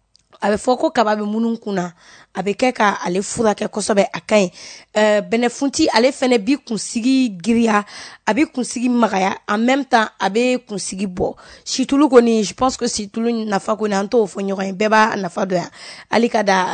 a bɛ fɔ ko kaba bɛ minnu kun na a bɛ kɛ ka ale furakɛ kosɛbɛ a ka ɲi bɛnɛfunti ale fɛnɛ bi kunsigi giriya a bi kunsigi magaya en même temps a bɛ kunsigi bɔ situlu kɔni je pense que situlu nafa kɔni an t'o fɔ ɲɔgɔn ye bɛɛ b'a nafa dɔn yan hali ka da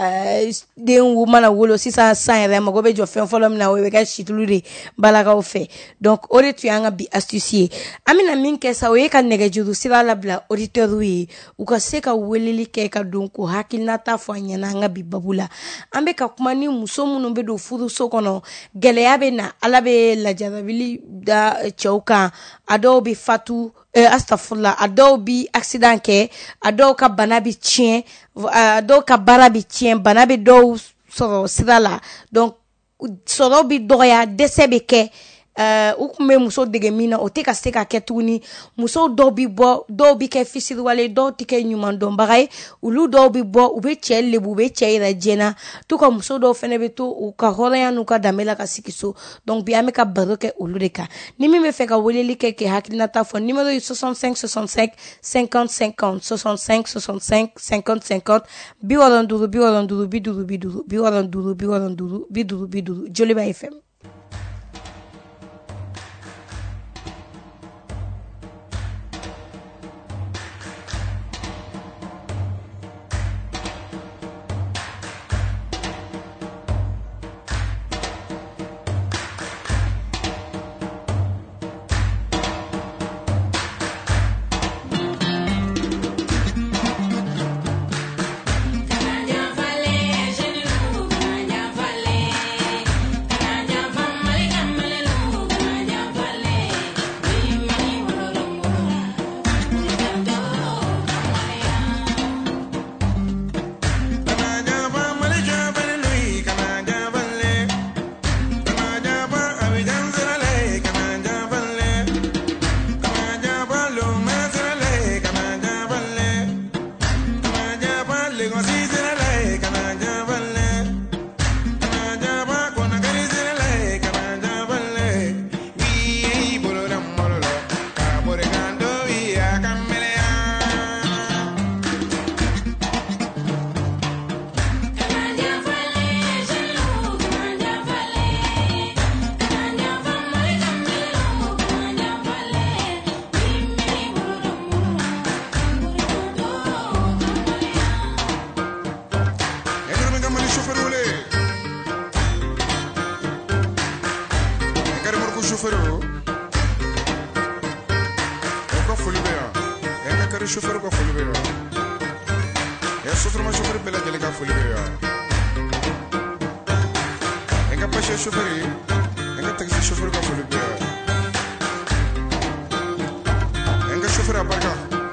den mana wolo sisan san yɛrɛ mago bɛ jɔ fɛn fɔlɔ min na o bɛ kɛ situlu de balakaw fɛ donc o de tun y'an ka bi astuce ye an bɛna min kɛ sa o ye ka nɛgɛjuru sira labila auditeurs ye u ka se ka weleli kɛ ka don ko hakilinata fɔ an ɲɛna an ka bi babu la an bɛ ka kuma ni muso minnu bɛ don furuso kɔnɔ gɛlɛya bɛ na ala bɛ lajarabili da cɛw kan a dɔw bɛ fatu astafurla a dɔw bi accident kɛ a dɔw ka bana bɛ tiɲɛ a dɔw ka baara bɛ tiɲɛ bana bɛ dɔw sɔrɔ sira la donc sɔrɔ bɛ dɔgɔya dɛsɛ bɛ kɛ u kun bɛ muso dege min na o tɛ ka se ka kɛ tuguni muso dɔw bi bɔ dɔw bi kɛ fisiriwale dɔw tɛ kɛ ɲuman dɔnbaga ye olu dɔw bi bɔ u bɛ cɛ lebu u bɛ cɛ yɛrɛ jɛna to ka muso dɔw fana bɛ to u ka hɔrɔnya n'u ka danbe la ka sigi so donc bi an bɛ ka baro kɛ olu de kan ni min bɛ fɛ ka weleli kɛ k'i hakilinata fɔ numéro ye 65 65 50 50 65 65 50 50 65 50 50 Joliba FM. chauffeur ko foli be yo ya chauffeur ma chauffeur bela jele ka foli be yo enga pashe chauffeur enga taxi chauffeur ko foli be yo enga chauffeur abarka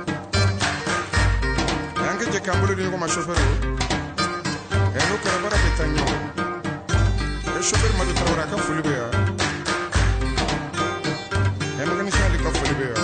enga je kambulo ni ko ma chauffeur eno ko bara ke tanyo e chauffeur ma do trawara ka foli be yo enga ni sali ka foli be yo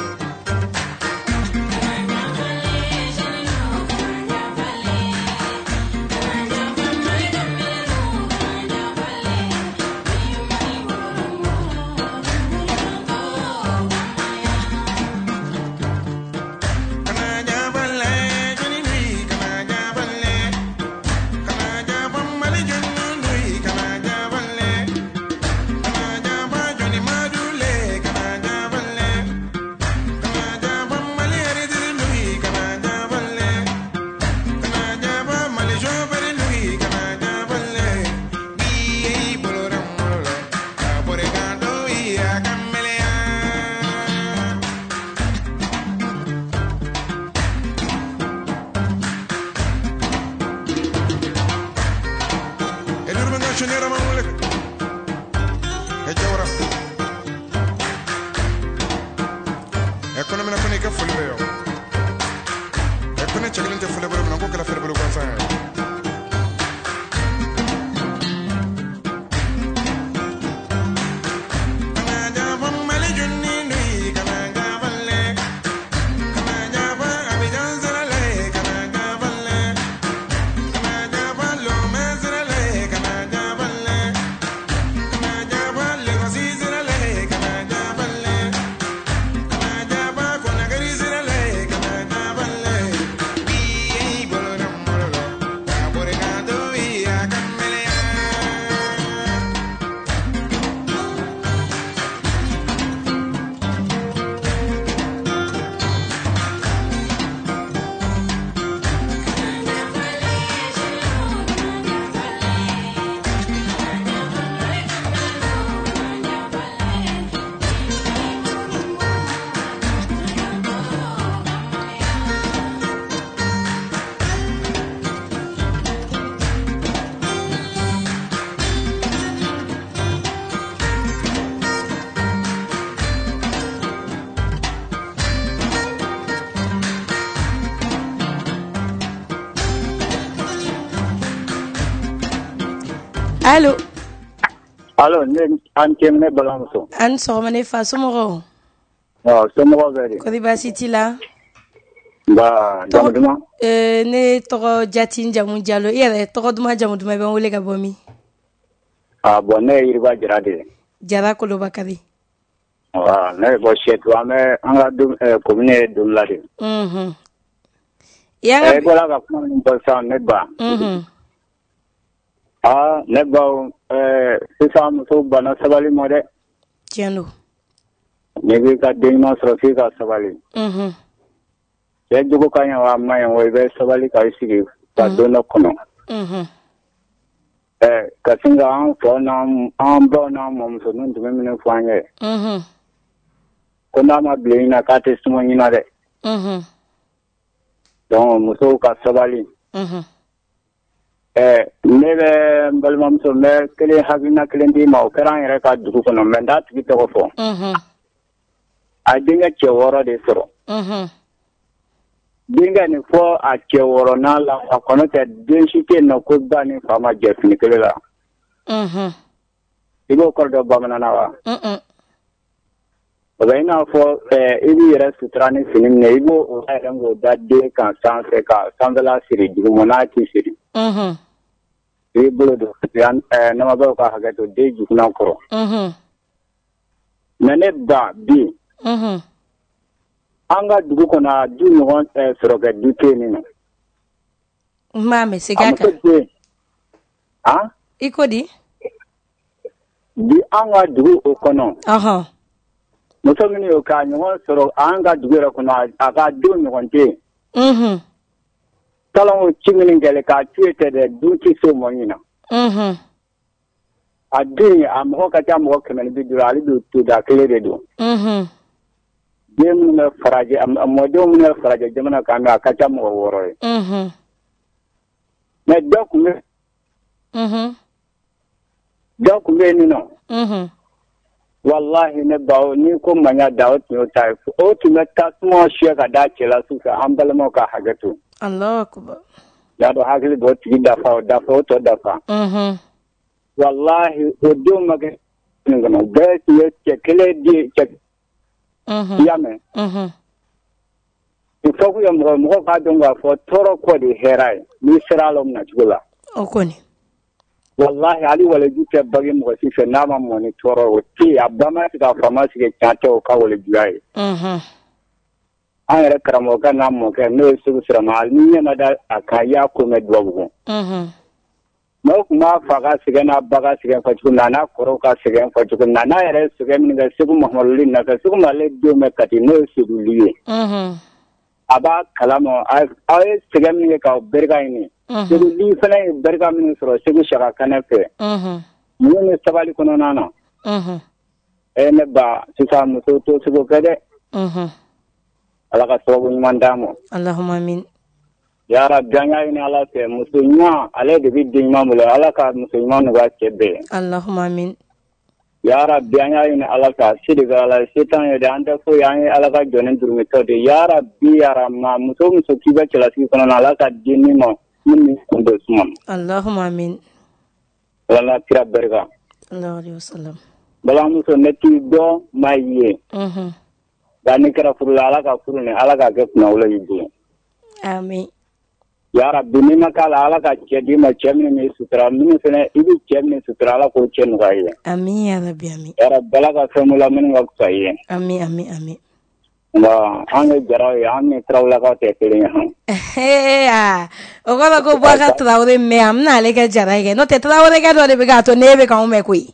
Allô? Alo, ne an kemne balanso. An sɔgɔma ne fa somɔgɔw. Somɔgɔw bɛ di. Kɔri baasi t'i la? Ba, jamu duman? Ne tɔgɔ Jati jamu Jalo. I yɛrɛ tɔgɔ duman jamu duman i bɛ n wele ka bɔ min? Bon, ne ye Yiriba Jara de ye. Jara Kolobakari. Ne ye bɔ Sɛtu, an bɛ an ka commune ye Donila de. I bɔra ka kuma min fɔ sisan ne ba. Ne ba sisan muso banna sabali ma dɛ. Tiɲɛ don. N'i b'i ka den ɲuman sɔrɔ f'i ka sabali. Cɛ jogo ka ɲi wa a ma ɲi wa i bɛ sabali ka i sigi ka don dɔ kɔnɔ. Ka sin ka an faw n'an baw n'an mɔmusoninw tun bɛ minnu fɔ an ye. Ko n'a ma bilen ɲina k'a tɛ suma ɲina dɛ. Donc musow ka sabali. Ne bɛ n balimamuso n bɛ kelen hakilina kelen d'i ma o kɛra an yɛrɛ ka dugu kɔnɔ mais n t'a tigi tɔgɔ fɔ. A denkɛ cɛ 6 de sɔrɔ. Denkɛ nin fɔ a cɛ 6nan la a kɔnɔ tɛ den si tɛ yen nɔ ko ba ni fa ma jɛ fini kelen la. I b'o kɔrɔ dɔn bamanana wa? O bɛ i n'a fɔ i b'i yɛrɛ sutura ni fini min ye i b'o o yɛrɛ k'o da den kan sanfɛ ka sanfɛla siri duguma n'a t'i siri. I b'i bolo don namabaaw ka hakɛ to den jugunan kɔrɔ. Mais ne ba bi. An ka dugu kɔnɔ du ɲɔgɔn sɔrɔ kɛ du tɛ yen nɔ. N b'a mɛn segin a kan. I ko di? Bi an ka dugu o kɔnɔ. Muso min y'o k'a ɲɔgɔn sɔrɔ an ka dugu yɛrɛ kɔnɔ a ka du ɲɔgɔn tɛ yen. Talon ci min kɛlɛ k'a to yen tɛ dɛ du tɛ se o ma ɲina. A den a mɔgɔ ka ca mɔgɔ 150 ale bɛ to da kelen de don. Den minnu bɛ farajɛ mɔdenw minnu bɛ farajɛ jamana kan a ka ca mɔgɔ 6 ye. Mais dɔ tun bɛ yen nɔ. Wallahi ne ba ni ko maɲa da o tun y'o ta ye o tun bɛ tasuma siyɛ ka da cɛ la sufɛ an balimaw ka hakɛ to. Alahu akubar. Y'a dɔn hakili b'o tigi dafa o tɔ dafa. Wallahi o denw ma kɛ nin kɔnɔ bɛɛ tun ye cɛ kelen di cɛ. I y'a mɛn. Il faut que mɔgɔ k'a dɔn k'a fɔ tɔɔrɔ kɔ de ye hɛrɛ ye n'i sera a la o minɛ cogo la. O kɔni. Wallahi hali waleju tɛ bagi mɔgɔ si fɛ n'a ma mɔ ni tɔɔrɔ o tɛ yen a ba ma se ka faama sigi can tɛ o ka walejuya ye. An yɛrɛ karamɔgɔkɛ n'a mɔkɛ n'o ye Segu Sirama hali ni ɲɛna da a kan i y'a ko mɛn Dubabugu. Mais o tun b'a fa ka sɛgɛn n'a ba ka sɛgɛn fɔ cogo min na a n'a kɔrɔw ka sɛgɛn fɔ cogo min na n'a yɛrɛ sɛgɛn min kɛ Segu Mahamadu nɔfɛ Segu Male denw bɛ Kati n'o ye Seguli ye. A b'a kalama aw ye sɛgɛn min kɛ k'aw barika ɲini. Seguli fana ye barika min sɔrɔ Segu Saka Kanɛ fɛ. Mun ye sabali kɔnɔna na. Ne ba sisan muso to sego kɛ dɛ. Ala ka sababu ɲuman d'a ma. Allahumma amin. Ya Rabbi an y'a ɲini Ala fɛ muso ɲuman ale de bɛ den ɲuman bolo Ala ka muso ɲuman nɔgɔya cɛ bɛɛ. Allahumma amin. Ya Rabbi an y'a ɲini Ala fɛ se de bɛ Ala ye se t'an ye dɛ an tɛ foyi an ye Ala ka jɔni jurumitɔ de Ya Rabbi ya Rahman muso muso k'i bɛ cɛlasigi kɔnɔ na Ala ka den ni ma min kun bɛ suma. Allahumma amin. Ala kira barika. Sallallahu alaihi wasallam. Balimamuso ne t'i dɔn maa ye. Nka ni kɛra furu la Ala ka furu ni Ala ka kɛ kunnawolo y'i bolo. Amin. Ya Rabbi n'i ma k'a la Ala ka cɛ d'i ma cɛ min b'i sutura minnu fana i bɛ cɛ min sutura Ala k'o cɛ nɔgɔya i ye. Amin ya Rabbi amin. Ya Rabbi Ala ka fɛn la minnu ka fisa i ye. Amin amin amin. Nka an ye jaraw ye an ni tarawelakaw tɛ kelen ye. O kɔrɔ ko Boubacar Traoré mɛn an bɛna ale kɛ jara ye kɛ n'o tɛ Traoré kɛ dɔ de bɛ k'a to ne bɛ k'anw mɛn koyi.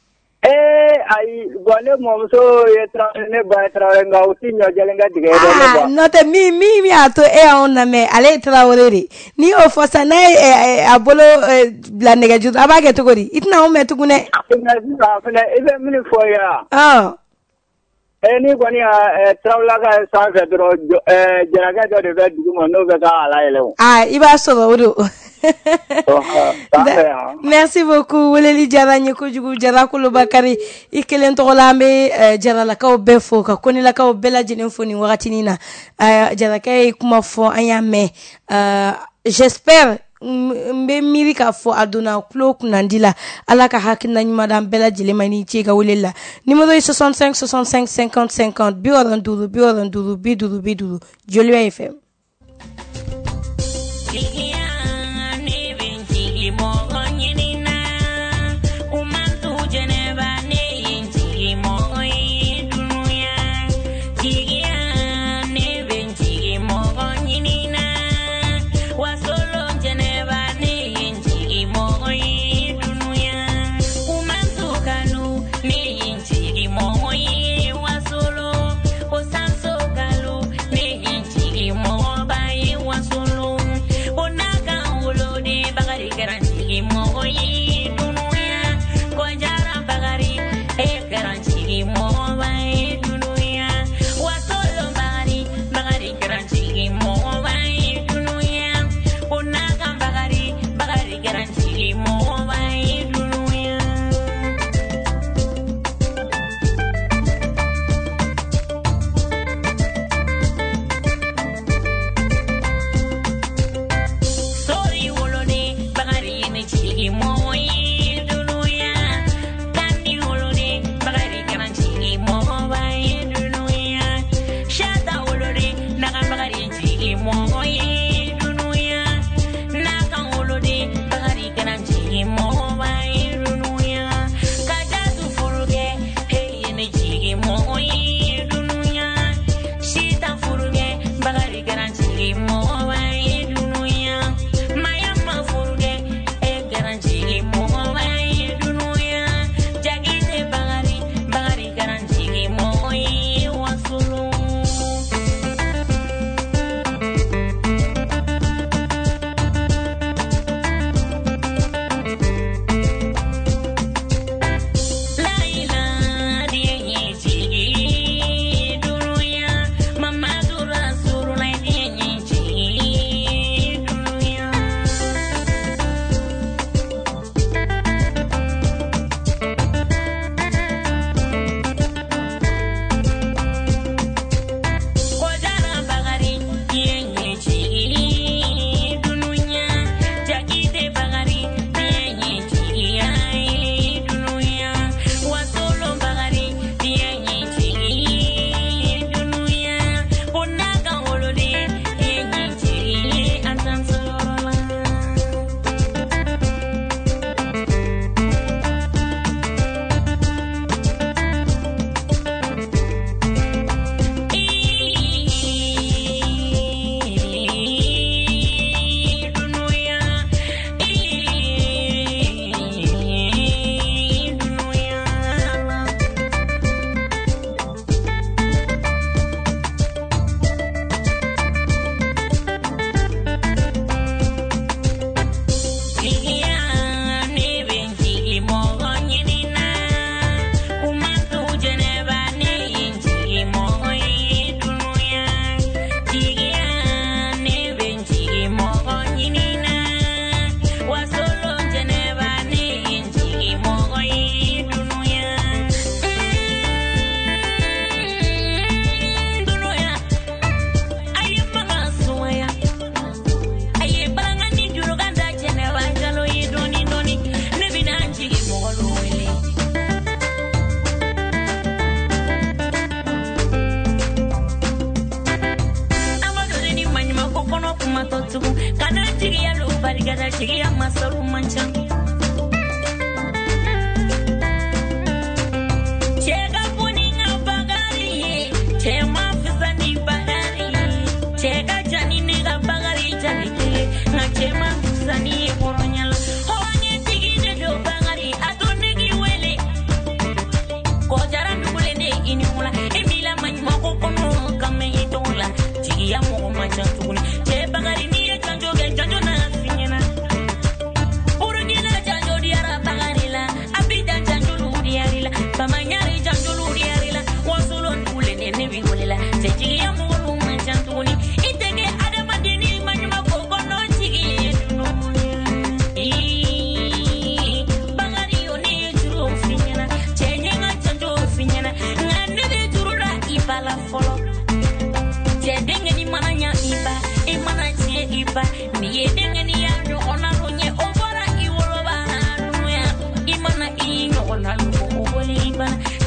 Ayi bon ne mɔmuso ye ne ba ye Traoré nka u ti ɲɔjɛlen ka tigɛ dɛ. N'o tɛ min y'a to e y'anw lamɛn ale ye Traoré de n'i y'o fɔ sisan n'a ye a bolo bila nɛgɛjuru a b'a kɛ cogo di i tɛna anw mɛn tugun dɛ. Sisan fɛnɛ i bɛ min fɔ yan. Ni kɔni y'a Traorélaka ye sanfɛ dɔrɔn jarakɛ dɔ de bɛ dugu ma n'o bɛ k'a layɛlɛ o. I b'a sɔrɔ o don. Merci beaucoup weleli diyara n ye kojugu Jara Kolobakari i kelen tɔgɔ la an bɛ jaralakaw bɛɛ fo ka konilakaw bɛɛ lajɛlen fo nin wagatinin na jarakɛ ye kuma fɔ an y'a mɛn j'espère mbe miri ka fo adona klo kunandila ala ka hakina nyuma dan bela jilemani chega wulela numéro 65 65 50 50 bioranduru Jolly FM.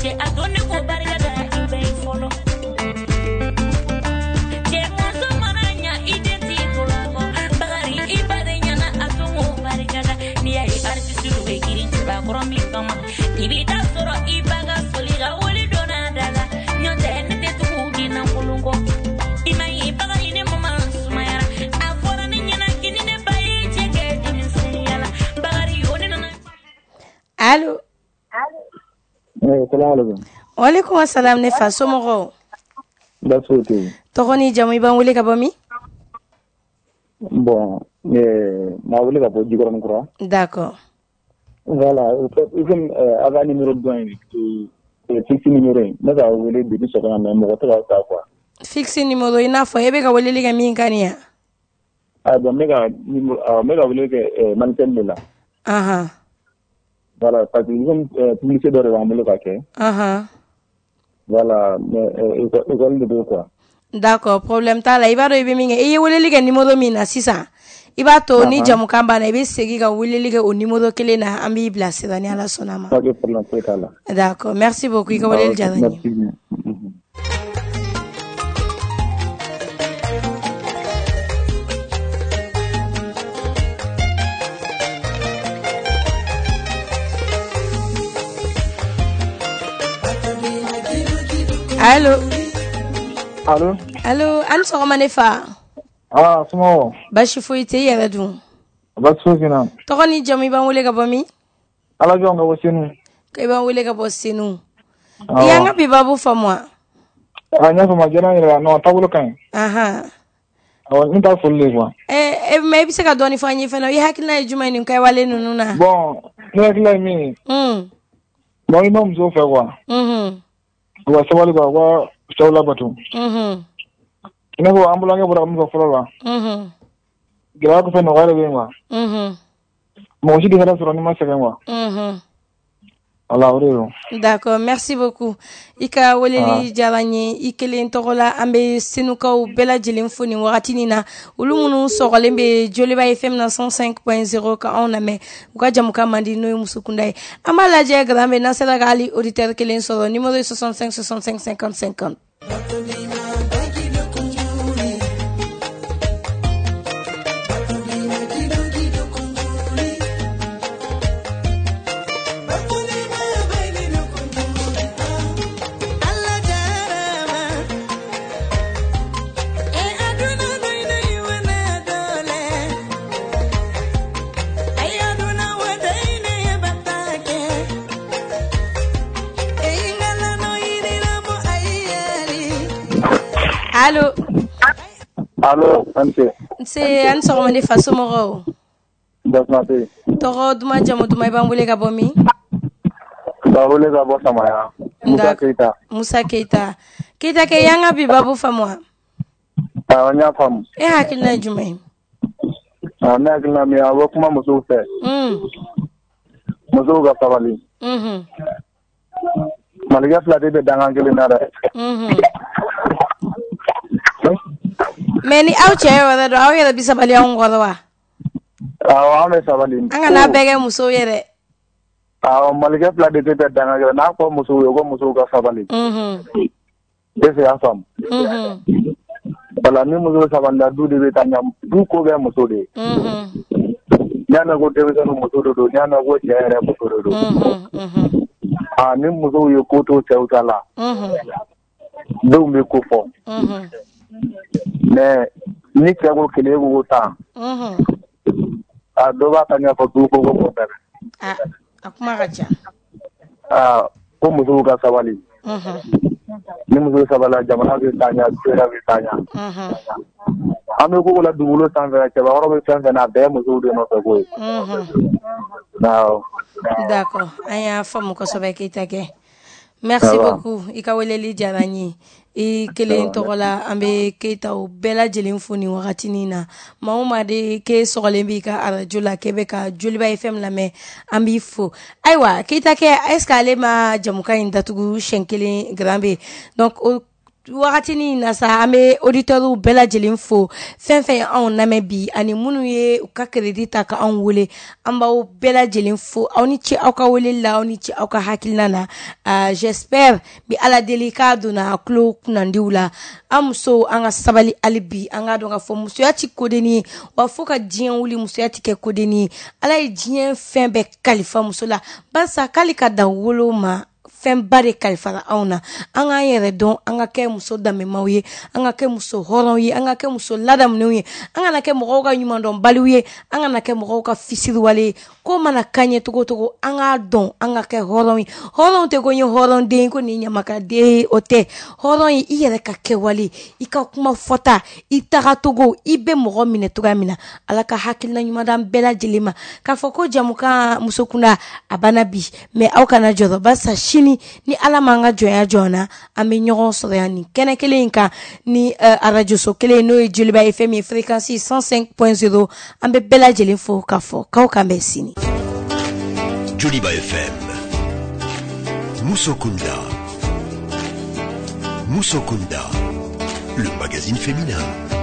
che adone ko barga da ibe folo che mozo mananya identi kolamo bagari ibade nyana atungo barga da ni ai artiste lu be girin ba koromi kama ibita soro ibaga soliga woli dona dala nyonde ende tu dina kolongo imai ibaga ine mama sumayara afora ni nyana kinine baye chege dimisiyala bagari yone na allo Salam alaikum. Wa alaikum assalam ne fa somogo. Basoti. Togoni jamu ban wele ka bomi? Bon, ma wele ka bo Jikoro Nkura. D'accord. Voilà, even avant numéro 2 qui fixe numéro 1. Mais ça wele bi so kana mais mo ta quoi. Fixe numéro ina fo ebe ka wele liga min kania. Ah bon, mega wele ke manten la. Aha. Voilà, parce que nous sommes publicité de Ramolo Kake. Voilà, école de deux quoi. D'accord, problème ta la iba do ibe minga e wele liga numéro mina sisa. Iba to ni jamu kamba na ibe segi ka wele liga o numéro kele na ambi place dani ala sonama. Pas de problème pour ça là. D'accord, merci beaucoup ka wele jadani. Merci. Allô. Allô. Allô, an sɔgɔma ne fa. Ah, sumo. Baasi foyi tɛ i yɛrɛ dun. Baasi foyi tɛ n na. Tɔgɔ ni jamu i b'an wele ka bɔ min? Ala jɔn ka bɔ Senu. I b'an wele ka bɔ Senu. I y'an ka bi babu faamu wa? Ah, n y'a faamu, a diyara n yɛrɛ la, non taabolo ka ɲi. Ahan. Awɔ, n t'a foli de quoi. Mais i bɛ se ka dɔɔni fɔ an ye fana, i hakilina ye jumɛn ye nin kɛwale ninnu na? Bon, ne hakilina ye min ye. Bon, i ma muso fɛ quoi. U ka sabali quoi, u ka cɛw labato. I n'a fɔ an bolonkɛ bɔra min fɔ fɔlɔ la. Gɛlɛya kɔfɛ nɔgɔya de bɛ yen quoi. Mɔgɔ si tɛ hɛrɛ sɔrɔ n'i ma sɛgɛn quoi. Voilà, o de don. D'accord, merci beaucoup. I ka weleli diyara n ye, i kelen tɔgɔ la, an bɛ Senukaw bɛɛ lajɛlen fo nin wagati nin na. Olu minnu sɔgɔlen bɛ Joliba FM na 105.0 ka anw lamɛn, u ka jamukan man di n'o ye musokunda ye. An b'a lajɛ grand bɛ n'an sera ka hali auditeur kelen sɔrɔ, numéro ye 65 65 50 50. Allô. Allô, Nse. Nse, an sɔgɔma ne fa somɔgɔw. Basmati. Tɔgɔ duman jamu duman i b'an wele ka bɔ min? Ba wele ka bɔ Samaya. Musa Keita. Musa Keita. Keita ke y'an ka bi babu faamu wa? Awɔ, n y'a faamu. E hakilina ye jumɛn ye? Ne hakilina min ye, a bɛ kuma musow fɛ. Musow ka sabali. Malikɛ fila de bɛ dangan kelen na dɛ. Mais ni aw cɛ ye wɛrɛ dɔn, aw yɛrɛ bi sabali anw kɔrɔ wa? Awɔ, an bɛ sabali. An kana bɛɛ kɛ musow ye dɛ. Awɔ, malikɛ fila de bɛ dangan kelen n'a fɔ musow ye ko musow ka sabali. Est-ce que y'a faamu? Voilà, ni muso sabalila du de bɛ taa ɲɛ, du ko bɛ muso de ye. N'i y'a mɛn ko denmisɛnninw muso de don, n'i y'a mɛn ko cɛ yɛrɛ muso de don. Ni musow ye ko to cɛw ta la, denw bɛ ko fɔ. Mais ni cɛ ko kelen ko tan, dɔ b'a ta ɲɛfɔ du ko ko bɛɛ. A kuma ka ca. Ko musow ka sabali. Ni muso sabala jamana bɛ taa ɲɛ, sera bɛ taa ɲɛ. An bɛ ko la dugukolo sanfɛ, cɛbakɔrɔ bɛ fɛn fɛn na, a bɛɛ ye musow de nɔfɛ ko ye. D'accord, an y'a faamu kosɛbɛ Keita kɛ. Merci beaucoup. I ka weleli diyara n ye. I kelen tɔgɔ la, an bɛ Keitaw bɛɛ lajɛlen fo nin wagati nin na. Maa o maa de k'e sɔgɔlen b'i ka radio la, k'e bɛ ka Joliba FM lamɛn, an b'i fo. Ayiwa, Keita kɛ, est ce que ale ma jamukan in datugu siɲɛ kelen grand B? Donc Wagatini na sa ame auditeurs bɛɛ lajɛlen fo fɛn fɛn anw lamɛn bi ani minnu ye u ka crédit ta ka anw wele an b'aw bɛɛ lajɛlen fo aw ni ce aw ka weleli la aw ni ce aw ka hakilina na j'espère bi ala deli k'a donna tulo kunnandiw la an musow an ka sabali hali bi an ka dɔn ka fɔ musoya ti kodeni ye wa fo ka diɲɛ wuli musoya ti kɛ kodeni ye ala ye diɲɛ fɛn bɛɛ kalifa muso la barisa k'ale ka dan wolo ma fɛn ba de kalifara anw na an k'an yɛrɛ dɔn an ka kɛ muso danbemaw ye an ka kɛ muso hɔrɔnw ye an ka kɛ muso ladamunenw ye an kana kɛ mɔgɔw ka ɲumandɔnbaliw ye an kana kɛ mɔgɔw ka fisiriwale ye ko mana kan ɲɛ togo togo an k'a dɔn an ka kɛ hɔrɔnw ye hɔrɔnw tɛ ko n ye hɔrɔnden ko nin ɲamakaden ye o tɛ hɔrɔn ye i yɛrɛ ka kɛwale i ka kuma fɔta i tagatogo i bɛ mɔgɔ minɛ togoya min na ala ka hakilina ɲuman d'an bɛɛ lajɛlen ma k'a fɔ ko jamukan muso kunda a banna bi mais aw kana jɔrɔ barisa sini ni ala m'an ka jɔnya jɔna an bɛ ɲɔgɔn sɔrɔ yan ni kɛnɛ kelen in kan ni arajoso kelen n'o ye Joliba FM ye fréquence 105.0 an bɛ bɛɛ lajɛlen fo k'a fɔ k'aw kan bɛ sini Joliba FM Musokunda Musokunda, le magazine féminin.